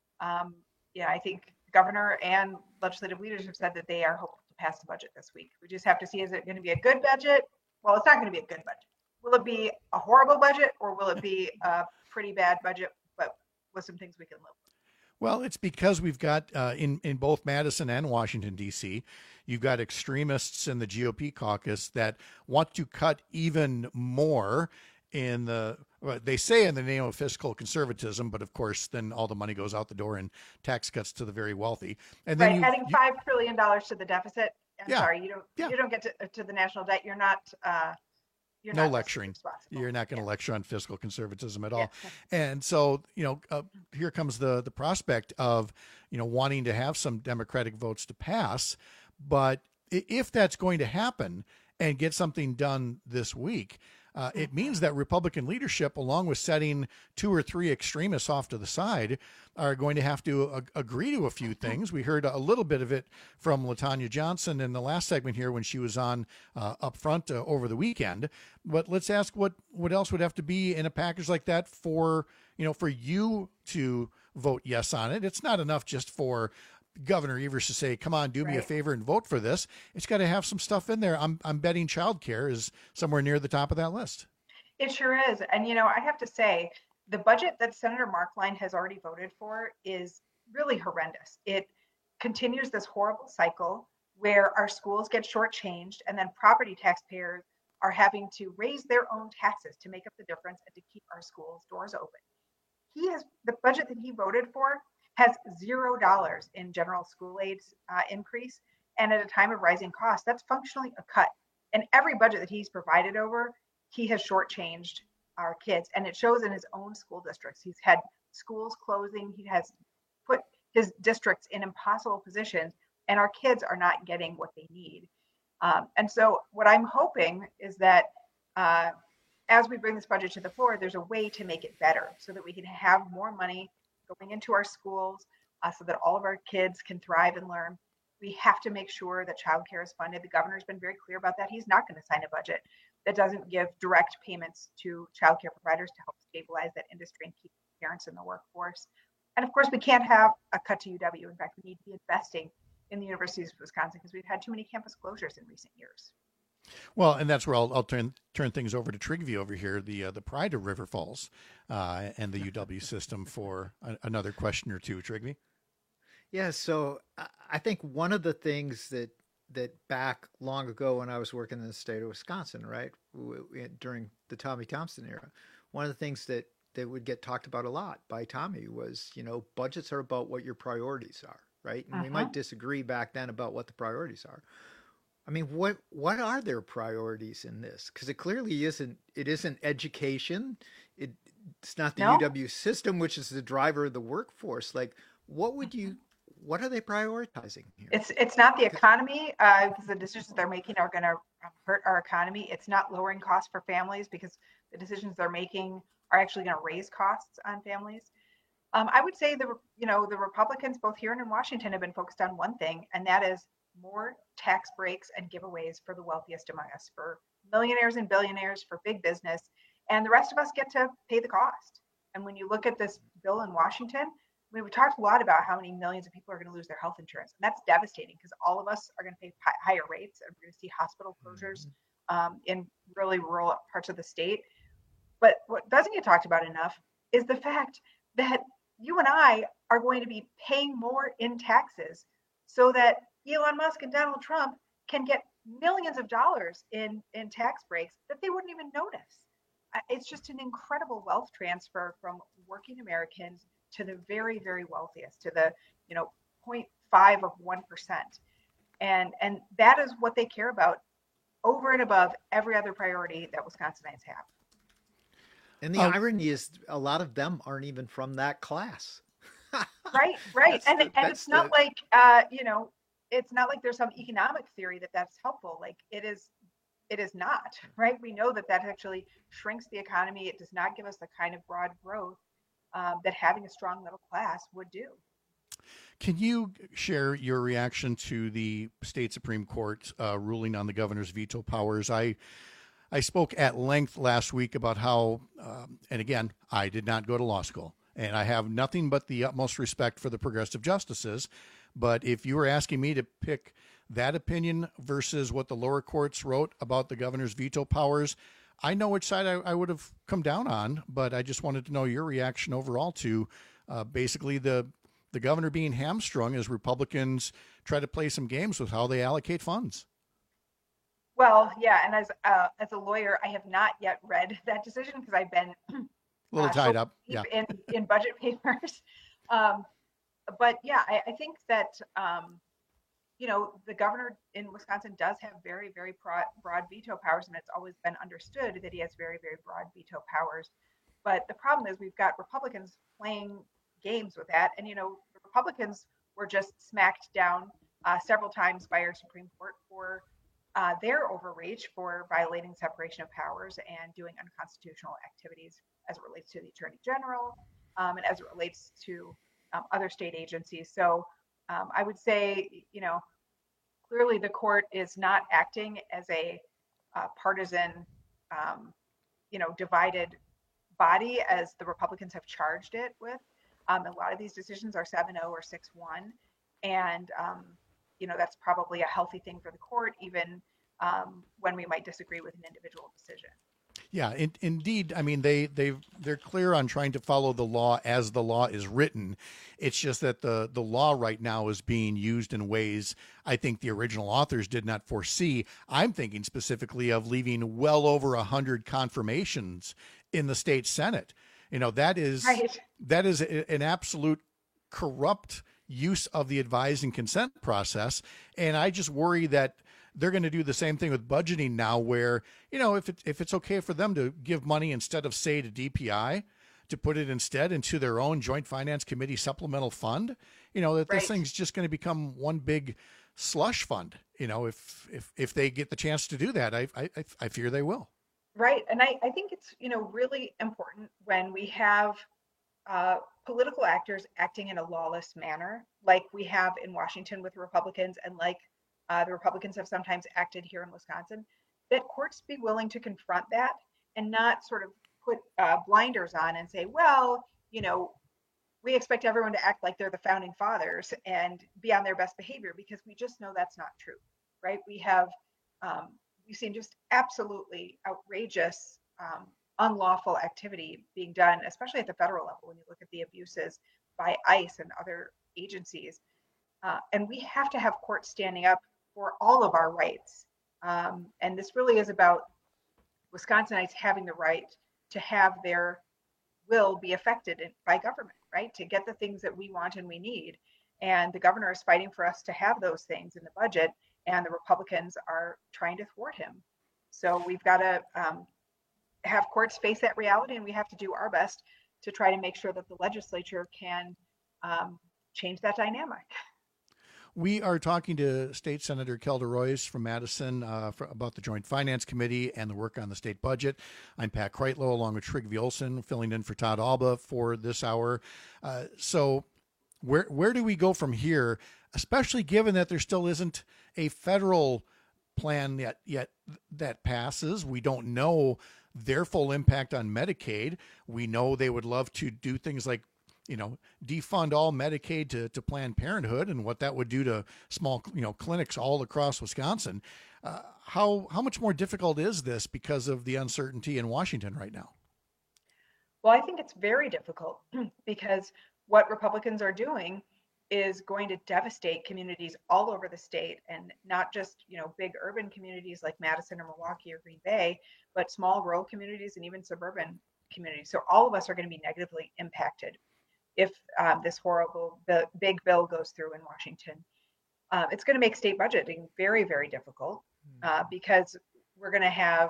I think the governor and legislative leaders have said that they are hoping to pass the budget this week. We just have to see, is it going to be a good budget? Well, it's not going to be a good budget. Will it be a horrible budget or will it be a pretty bad budget, but with some things we can live with? Well, it's because we've got in both Madison and Washington, D.C., you've got extremists in the GOP caucus that want to cut even more they say in the name of fiscal conservatism, but of course, then all the money goes out the door in tax cuts to the very wealthy. And then adding $5 trillion to the deficit. Sorry, you don't get to the national debt. You're not. No lecturing. You're not going to lecture on fiscal conservatism at all. And so, here comes the prospect of, wanting to have some Democratic votes to pass. But if that's going to happen and get something done this week, it means that Republican leadership, along with setting 2 or 3 extremists off to the side, are going to have to agree to a few things. We heard a little bit of it from LaTanya Johnson in the last segment here when she was on up front over the weekend. But let's ask what else would have to be in a package like that for you to vote yes on it. It's not enough just for Governor Evers to say, come on, do me a favor and vote for this. It's got to have some stuff in there. I'm betting childcare is somewhere near the top of that list. It sure is. And, I have to say, the budget that Senator Markline has already voted for is really horrendous. It continues this horrible cycle where our schools get shortchanged and then property taxpayers are having to raise their own taxes to make up the difference and to keep our schools' doors open. The budget that he voted for has $0 in general school aids increase. And at a time of rising costs, that's functionally a cut. And every budget that he's provided over, he has shortchanged our kids. And it shows in his own school districts. He's had schools closing. He has put his districts in impossible positions, and our kids are not getting what they need. And so what I'm hoping is that as we bring this budget to the floor, there's a way to make it better so that we can have more money going into our schools so that all of our kids can thrive and learn. We have to make sure that childcare is funded. The governor's been very clear about that. He's not going to sign a budget that doesn't give direct payments to childcare providers to help stabilize that industry and keep parents in the workforce. And of course, we can't have a cut to UW. In fact, we need to be investing in the universities of Wisconsin because we've had too many campus closures in recent years. Well, and that's where I'll turn things over to Trygve over here, the pride of River Falls and the UW system for another question or two. Trygve? Yeah, so I think one of the things that back long ago when I was working in the state of Wisconsin, right, during the Tommy Thompson era, one of the things that would get talked about a lot by Tommy was, budgets are about what your priorities are, right? And we might disagree back then about what the priorities are. I mean, what are their priorities in this? Because it clearly isn't. It isn't education. It's not the UW system, which is the driver of the workforce. Like, what are they prioritizing here? It's not the economy because the decisions they're making are going to hurt our economy. It's not lowering costs for families because the decisions they're making are actually going to raise costs on families. I would say the Republicans both here and in Washington have been focused on one thing, and that is more tax breaks and giveaways for the wealthiest among us, for millionaires and billionaires, for big business, and the rest of us get to pay the cost. And when you look at this bill in Washington, we've talked a lot about how many millions of people are going to lose their health insurance, and that's devastating because all of us are going to pay higher rates, and we're going to see hospital closures in really rural parts of the state. But what doesn't get talked about enough is the fact that you and I are going to be paying more in taxes so that Elon Musk and Donald Trump can get millions of dollars in tax breaks that they wouldn't even notice. It's just an incredible wealth transfer from working Americans to the very, very wealthiest, to the 0.5 of 1%. And that is what they care about over and above every other priority that Wisconsinites have. And the irony is a lot of them aren't even from that class. Right. And it's not like, it's not like there's some economic theory that's helpful. Like it is not, right? We know that actually shrinks the economy. It does not give us the kind of broad growth that having a strong middle class would do. Can you share your reaction to the state Supreme Court ruling on the governor's veto powers? I spoke at length last week about how, and again, I did not go to law school, and I have nothing but the utmost respect for the progressive justices. But if you were asking me to pick that opinion versus what the lower courts wrote about the governor's veto powers, I know which side I would have come down on, but I just wanted to know your reaction overall to basically the governor being hamstrung as Republicans try to play some games with how they allocate funds. Well, yeah, and as a lawyer, I have not yet read that decision because I've been a little tied up, yeah, in budget papers. But yeah, I think that the governor in Wisconsin does have very, very broad veto powers, and it's always been understood that he has very, very broad veto powers. But the problem is we've got Republicans playing games with that, and the Republicans were just smacked down several times by our Supreme Court for their overreach, for violating separation of powers and doing unconstitutional activities as it relates to the Attorney General and as it relates to other state agencies. So I would say, clearly the court is not acting as a partisan, divided body as the Republicans have charged it with. A lot of these decisions are 7-0 or 6-1. And, that's probably a healthy thing for the court, even when we might disagree with an individual decision. Yeah, indeed. I mean, they're clear on trying to follow the law as the law is written. It's just that the law right now is being used in ways I think the original authors did not foresee. I'm thinking specifically of leaving well over 100 confirmations in the state Senate. That is right. That is an absolute corrupt use of the advise and consent process, and I just worry that they're going to do the same thing with budgeting now, where, if it's okay for them to give money instead of, say, to DPI, to put it instead into their own Joint Finance Committee supplemental fund, that this thing's just going to become one big slush fund. If they get the chance to do that, I fear they will. Right. And I think it's, really important when we have political actors acting in a lawless manner, like we have in Washington with Republicans, and like the Republicans have sometimes acted here in Wisconsin, that courts be willing to confront that and not sort of put blinders on and say, well, we we expect everyone to act like they're the founding fathers and be on their best behavior, because we just know that's not true, right? We've seen just absolutely outrageous, unlawful activity being done, especially at the federal level, when you look at the abuses by ICE and other agencies. And we have to have courts standing up for all of our rights. And this really is about Wisconsinites having the right to have their will be affected by government, right? To get the things that we want and we need. And the governor is fighting for us to have those things in the budget, and the Republicans are trying to thwart him. So we've got to have courts face that reality, and we have to do our best to try to make sure that the legislature can change that dynamic. We are talking to State Senator Kelda Roys from Madison about the Joint Finance Committee and the work on the state budget. I'm Pat Kreitlow, along with Trygve Olsen, filling in for Todd Alba for this hour. So where do we go from here, especially given that there still isn't a federal plan yet that passes? We don't know their full impact on Medicaid. We know they would love to do things like, defund all Medicaid to Planned Parenthood, and what that would do to small, clinics all across Wisconsin. How much more difficult is this because of the uncertainty in Washington right now? Well, I think it's very difficult because what Republicans are doing is going to devastate communities all over the state, and not just, big urban communities like Madison or Milwaukee or Green Bay, but small rural communities and even suburban communities. So all of us are going to be negatively impacted if this horrible big bill goes through in Washington. It's going to make state budgeting very, very difficult because we're going to have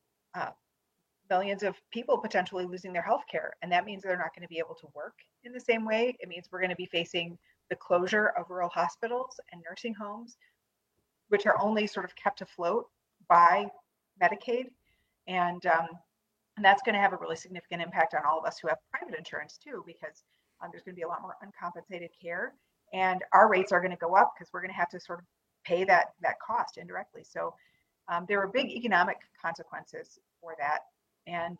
millions of people potentially losing their health care. And that means they're not going to be able to work in the same way. It means we're going to be facing the closure of rural hospitals and nursing homes, which are only sort of kept afloat by Medicaid. And that's going to have a really significant impact on all of us who have private insurance too, because there's going to be a lot more uncompensated care, and our rates are going to go up because we're going to have to sort of pay that cost indirectly. So there are big economic consequences for that. And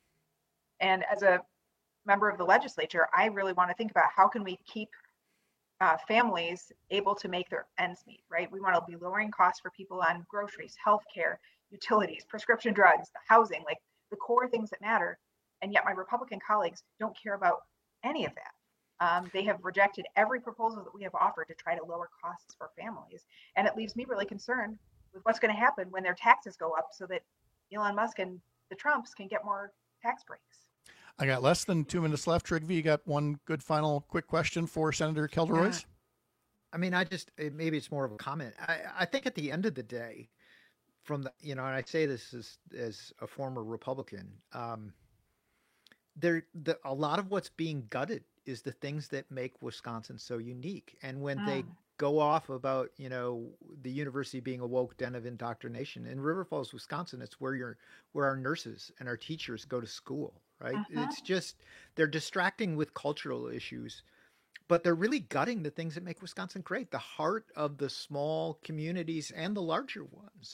as a member of the legislature, I really want to think about how can we keep families able to make their ends meet, right? We want to be lowering costs for people on groceries, healthcare, utilities, prescription drugs, the housing, like the core things that matter. And yet my Republican colleagues don't care about any of that. They have rejected every proposal that we have offered to try to lower costs for families. And it leaves me really concerned with what's going to happen when their taxes go up so that Elon Musk and the Trumps can get more tax breaks. I got less than 2 minutes left. Trygve, you got one good final quick question for Senator Kelda Roys? I mean, maybe it's more of a comment. I think at the end of the day, and I say this as a former Republican, a lot of what's being gutted is the things that make Wisconsin so unique. And when they go off about, the university being a woke den of indoctrination, in River Falls, Wisconsin, it's where our nurses and our teachers go to school, right? It's just, they're distracting with cultural issues, but they're really gutting the things that make Wisconsin great, the heart of the small communities and the larger ones.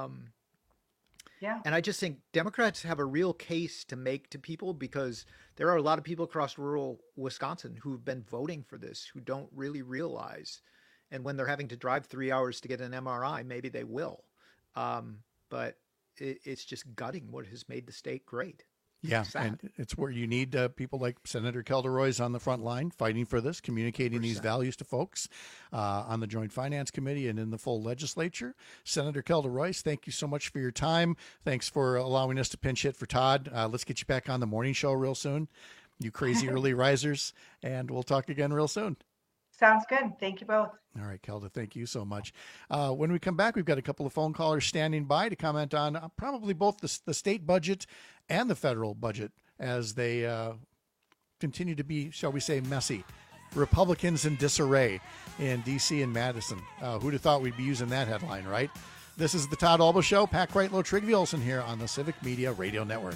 And I just think Democrats have a real case to make to people, because there are a lot of people across rural Wisconsin who've been voting for this, who don't really realize. And when they're having to drive 3 hours to get an MRI, maybe they will. But it's just gutting what has made the state great. Yeah, and it's where you need people like Senator Kelda Roys on the front line fighting for this, communicating these values to folks on the Joint Finance Committee and in the full legislature. Senator Kelda Roys, thank you so much for your time. Thanks for allowing us to pinch hit for Todd. Let's get you back on the morning show real soon, you crazy early risers, and we'll talk again real soon. Sounds good. Thank you both. All right, Kelda, thank you so much. When we come back, we've got a couple of phone callers standing by to comment on probably both the state budget and the federal budget as they continue to be, shall we say, messy. Republicans in disarray in D.C. and Madison. Who'd have thought we'd be using that headline, right? This is the Todd Alba Show. Pat Kreitlow, Trygve Olsen here on the Civic Media Radio Network.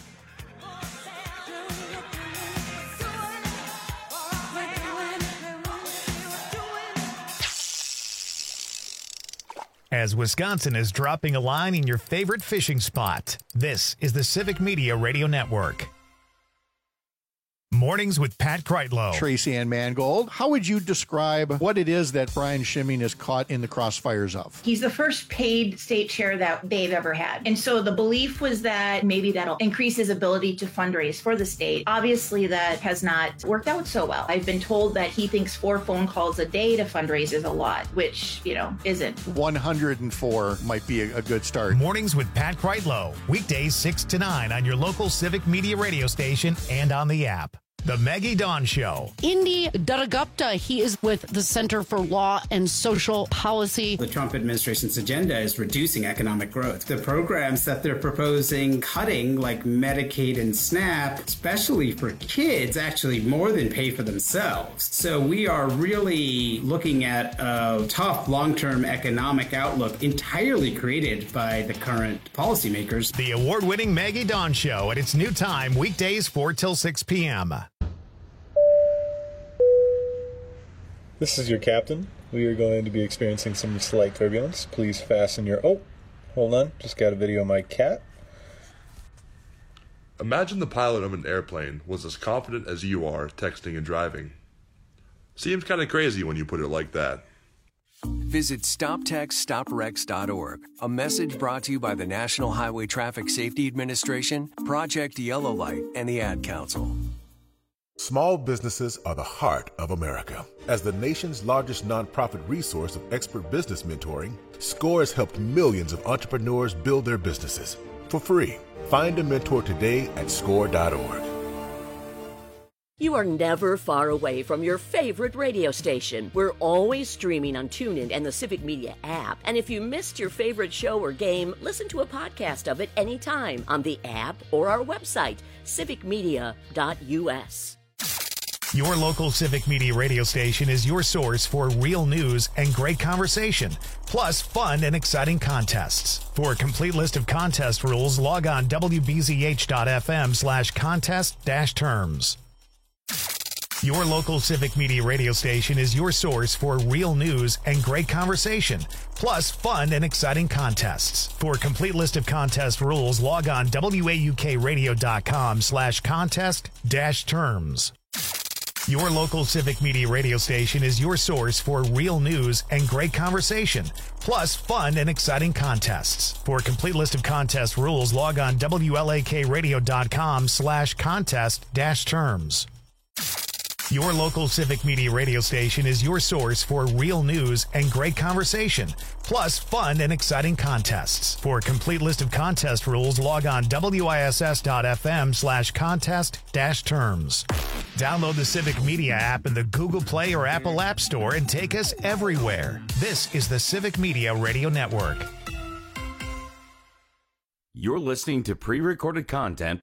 As Wisconsin is dropping a line in your favorite fishing spot, this is the Civic Media Radio Network. Mornings with Pat Kreitlow. Tracy Ann Mangold, how would you describe what it is that Brian Schimming is caught in the crossfires of? He's the first paid state chair that they've ever had. And so the belief was that maybe that'll increase his ability to fundraise for the state. Obviously, that has not worked out so well. I've been told that he thinks 4 phone calls a day to fundraise is a lot, which, isn't. 104 might be a good start. Mornings with Pat Kreitlow. Weekdays 6 to 9 on your local Civic Media radio station and on the app. The Maggie Dawn Show. Indy Dattagupta, he is with the Center for Law and Social Policy. The Trump administration's agenda is reducing economic growth. The programs that they're proposing cutting, like Medicaid and SNAP, especially for kids, actually more than pay for themselves. So we are really looking at a tough long-term economic outlook entirely created by the current policymakers. The award-winning Maggie Dawn Show at its new time, weekdays 4 till 6 p.m. This is your captain. We are going to be experiencing some slight turbulence. Please fasten your... Oh, hold on. Just got a video of my cat. Imagine the pilot of an airplane was as confident as you are texting and driving. Seems kind of crazy when you put it like that. Visit StopTextStopWrecks.org. A message brought to you by the National Highway Traffic Safety Administration, Project Yellow Light, and the Ad Council. Small businesses are the heart of America. As the nation's largest nonprofit resource of expert business mentoring, SCORE has helped millions of entrepreneurs build their businesses for free. Find a mentor today at score.org. You are never far away from your favorite radio station. We're always streaming on TuneIn and the Civic Media app. And if you missed your favorite show or game, listen to a podcast of it anytime on the app or our website, civicmedia.us. Your local Civic Media radio station is your source for real news and great conversation, plus fun and exciting contests. For a complete list of contest rules, log on wbzh.fm/contest-terms. Your local Civic Media radio station is your source for real news and great conversation, plus fun and exciting contests. For a complete list of contest rules, log on waukradio.com/contest-terms. Your local Civic Media radio station is your source for real news and great conversation, plus fun and exciting contests. For a complete list of contest rules, log on wlakradio.com/contest-terms. Your local Civic Media radio station is your source for real news and great conversation, plus fun and exciting contests. For a complete list of contest rules, log on wiss.fm/contest-terms. Download the Civic Media app in the Google Play or Apple App Store and take us everywhere. This is the Civic Media Radio Network. You're listening to pre-recorded content.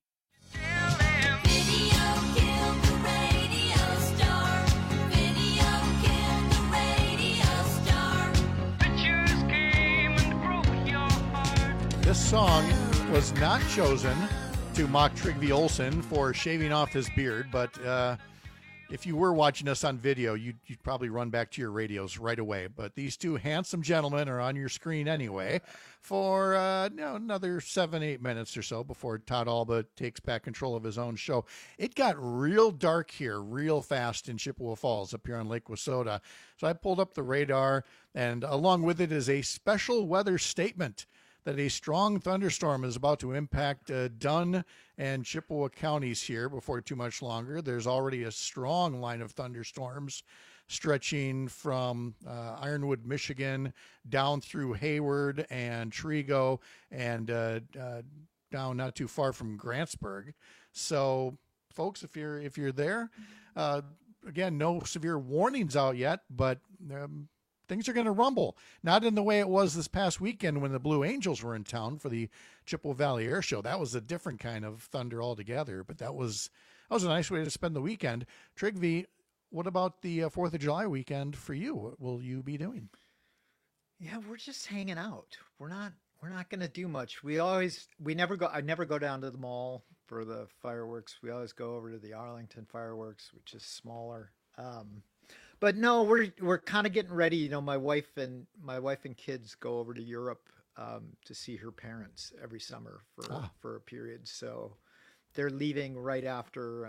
This song was not chosen to mock Trygve Olsen for shaving off his beard, but if you were watching us on video, you'd probably run back to your radios right away. But these two handsome gentlemen are on your screen anyway for another 7-8 minutes or so before Todd Alba takes back control of his own show. It got real dark here real fast in Chippewa Falls up here on Lake Wissota. So I pulled up the radar, and along with it is a special weather statement that a strong thunderstorm is about to impact Dunn and Chippewa counties here before too much longer. There's already a strong line of thunderstorms stretching from Ironwood, Michigan, down through Hayward and Trigo, and down not too far from Grantsburg. So, folks, if you're there, again, no severe warnings out yet, but things are going to rumble. Not in the way it was this past weekend when the Blue Angels were in town for the Chippewa Valley Air Show. That was a different kind of thunder altogether, but that was a nice way to spend the weekend. Trygve, what about the 4th of July weekend for you? What will you be doing? Yeah, we're just hanging out. We're not going to do much. I never go down to the mall for the fireworks. We always go over to the Arlington fireworks, which is smaller. But no, we're kind of getting ready. You know, my wife and kids go over to Europe to see her parents every summer for a period. So they're leaving right after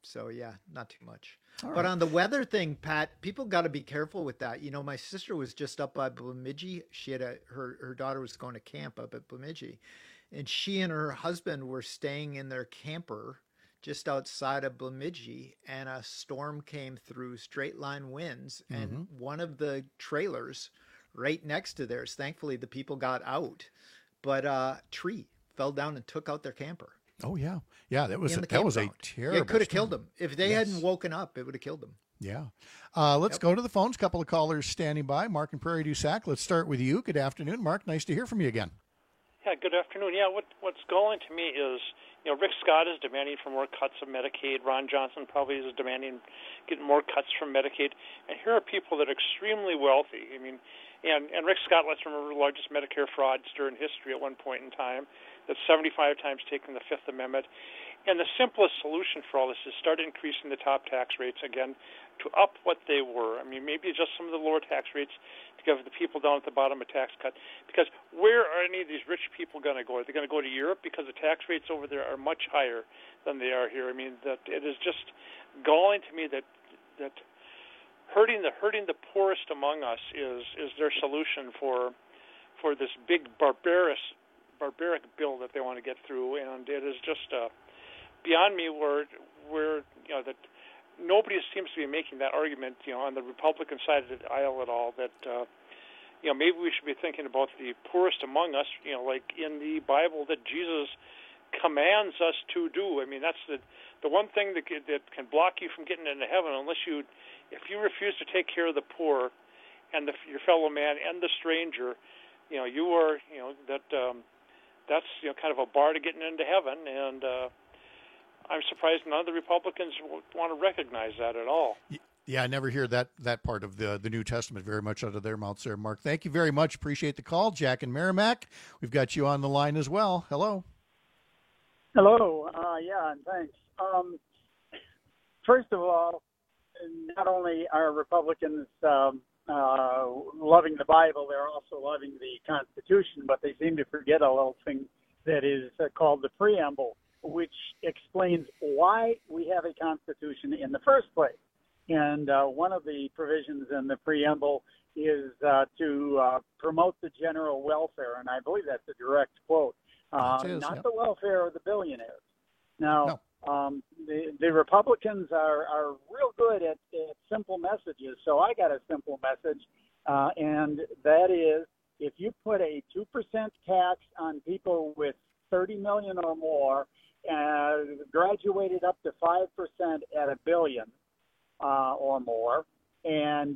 So yeah, not too much. All But right. on the weather thing, Pat, people got to be careful with that. You know, my sister was just up by Bemidji. She had her daughter was going to camp up at Bemidji, and she and her husband were staying in their camper just outside of Bemidji, and a storm came through, straight line winds, and one of the trailers right next to theirs, thankfully the people got out, but a tree fell down and took out their camper. Oh yeah, yeah. That was In the that was a campground. terrible. It could have storm. killed them if they hadn't woken up. It would have killed them. Yeah. Let's go to the phones. Couple of callers standing by. Mark and Prairie du Sac. Let's start with you. Good afternoon, Mark. Nice to hear from you again. Yeah, good afternoon. Yeah, what's galling to me is, Rick Scott is demanding for more cuts of Medicaid. Ron Johnson probably is demanding getting more cuts from Medicaid. And here are people that are extremely wealthy. I mean, and Rick Scott, let's remember, the largest Medicare fraudster in history at one point in time, that's 75 times taken the Fifth Amendment. And the simplest solution for all this is start increasing the top tax rates again to up what they were. I mean, maybe just some of the lower tax rates to give the people down at the bottom a tax cut. Because where are any of these rich people going to go? Are they going to go to Europe? Because the tax rates over there are much higher than they are here. I mean, that it is just galling to me that hurting the poorest among us is their solution for this big barbaric bill that they want to get through, and it is just beyond me where that nobody seems to be making that argument on the Republican side of the aisle at all, that maybe we should be thinking about the poorest among us, like in the Bible that Jesus commands us to do. I mean, that's the one thing that can block you from getting into heaven, if you refuse to take care of the poor and your fellow man and the stranger, that's kind of a bar to getting into heaven, and I'm surprised none of the Republicans want to recognize that at all. Yeah, I never hear that part of the New Testament very much out of their mouths there, Mark. Thank you very much. Appreciate the call. Jack and Merrimack, we've got you on the line as well. Hello. Hello. Yeah, and thanks. First of all, not only are Republicans loving the Bible, they're also loving the Constitution, but they seem to forget a little thing that is called the preamble, which explains why we have a Constitution in the first place. And one of the provisions in the preamble is to promote the general welfare, and I believe that's a direct quote, not the welfare of the billionaires. Now, the Republicans are real good at simple messages, so I got a simple message, and that is if you put a 2% tax on people with $30 million or more, graduated up to 5% at $1 billion or more, and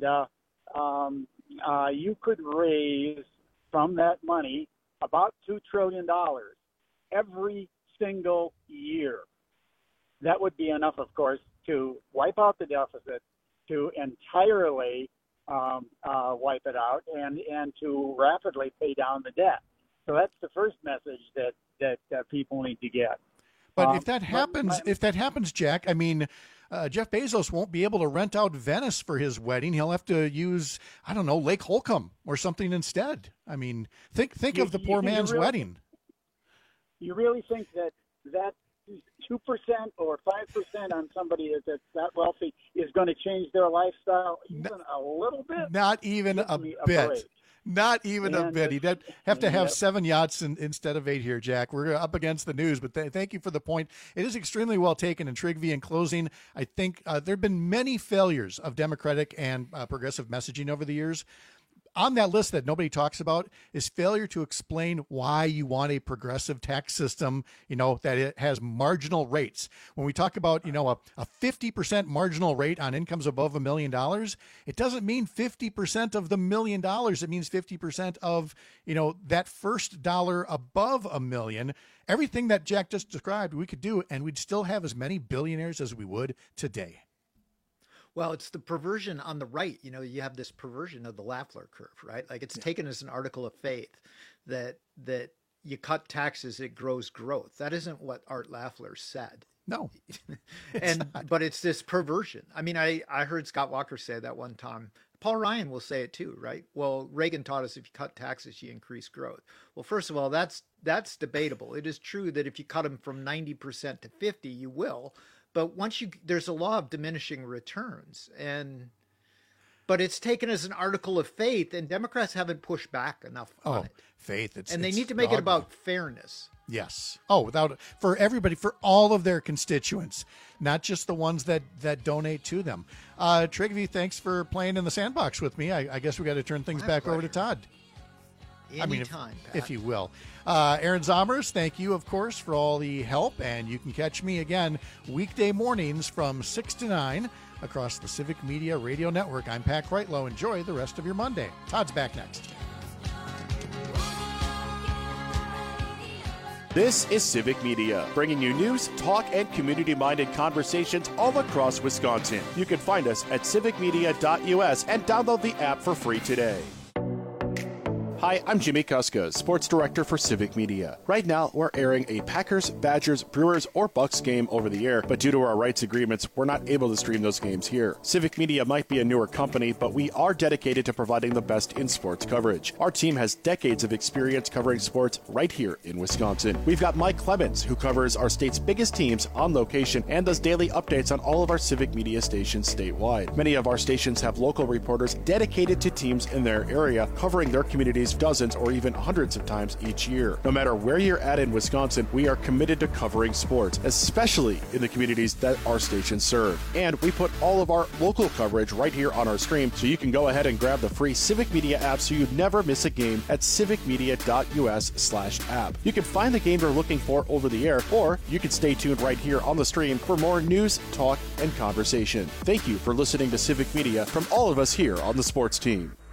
you could raise from that money about $2 trillion every single year. That would be enough, of course, to wipe out the deficit, to entirely wipe it out, and to rapidly pay down the debt. So that's the first message that people need to get. But if that happens, Jack, I mean, Jeff Bezos won't be able to rent out Venice for his wedding. He'll have to use, I don't know, Lake Holcomb or something instead. I mean, think of the poor man's wedding. You really think that 2% or 5% on somebody that's that wealthy is going to change their lifestyle even a little bit? Not even a bit. Not even a bit. He'd have to have 7 yachts instead of 8 here, Jack. We're up against the news, but thank you for the point. It is extremely well taken. And Trigvi, in closing, I think there have been many failures of Democratic and progressive messaging over the years. On that list that nobody talks about is failure to explain why you want a progressive tax system, that it has marginal rates. When we talk about, a 50% marginal rate on incomes above $1 million, it doesn't mean 50% of the $1 million. It means 50% of, that first dollar above $1 million. Everything that Jack just described, we could do, and we'd still have as many billionaires as we would today. Well, it's the perversion on the right. You have this perversion of the Lafleur curve, right? Like it's taken as an article of faith that you cut taxes, it grows growth. That isn't what Art Lafleur said. No. But it's this perversion. I mean, I heard Scott Walker say that one time. Paul Ryan will say it too, right? Well, Reagan taught us if you cut taxes, you increase growth. Well, first of all, that's debatable. It is true that if you cut them from 90% to 50, you will. But there's a law of diminishing returns, but it's taken as an article of faith, and Democrats haven't pushed back enough on it. Faith. They need to make it about fairness. Yes. For everybody, for all of their constituents, not just the ones that donate to them. Trygve, thanks for playing in the sandbox with me. I guess we got to turn things back over to Todd. Anytime, if you will. Aaron Zomers, thank you, of course, for all the help. And you can catch me again weekday mornings from 6 to 9 across the Civic Media Radio Network. I'm Pat Kreitlow. Enjoy the rest of your Monday. Todd's back next. This is Civic Media, bringing you news, talk, and community-minded conversations all across Wisconsin. You can find us at civicmedia.us and download the app for free today. Hi, I'm Jimmy Kuska, Sports Director for Civic Media. Right now, we're airing a Packers, Badgers, Brewers, or Bucks game over the air, but due to our rights agreements, we're not able to stream those games here. Civic Media might be a newer company, but we are dedicated to providing the best in sports coverage. Our team has decades of experience covering sports right here in Wisconsin. We've got Mike Clemens, who covers our state's biggest teams on location and does daily updates on all of our Civic Media stations statewide. Many of our stations have local reporters dedicated to teams in their area, covering their communities dozens or even hundreds of times each year. No matter where you're at in Wisconsin, we are committed to covering sports, especially in the communities that our stations serve. And we put all of our local coverage right here on our stream, so you can go ahead and grab the free Civic Media app so you never miss a game at civicmedia.us/app. You can find the game you're looking for over the air, or you can stay tuned right here on the stream for more news, talk, and conversation. Thank you for listening to Civic Media from all of us here on the sports team.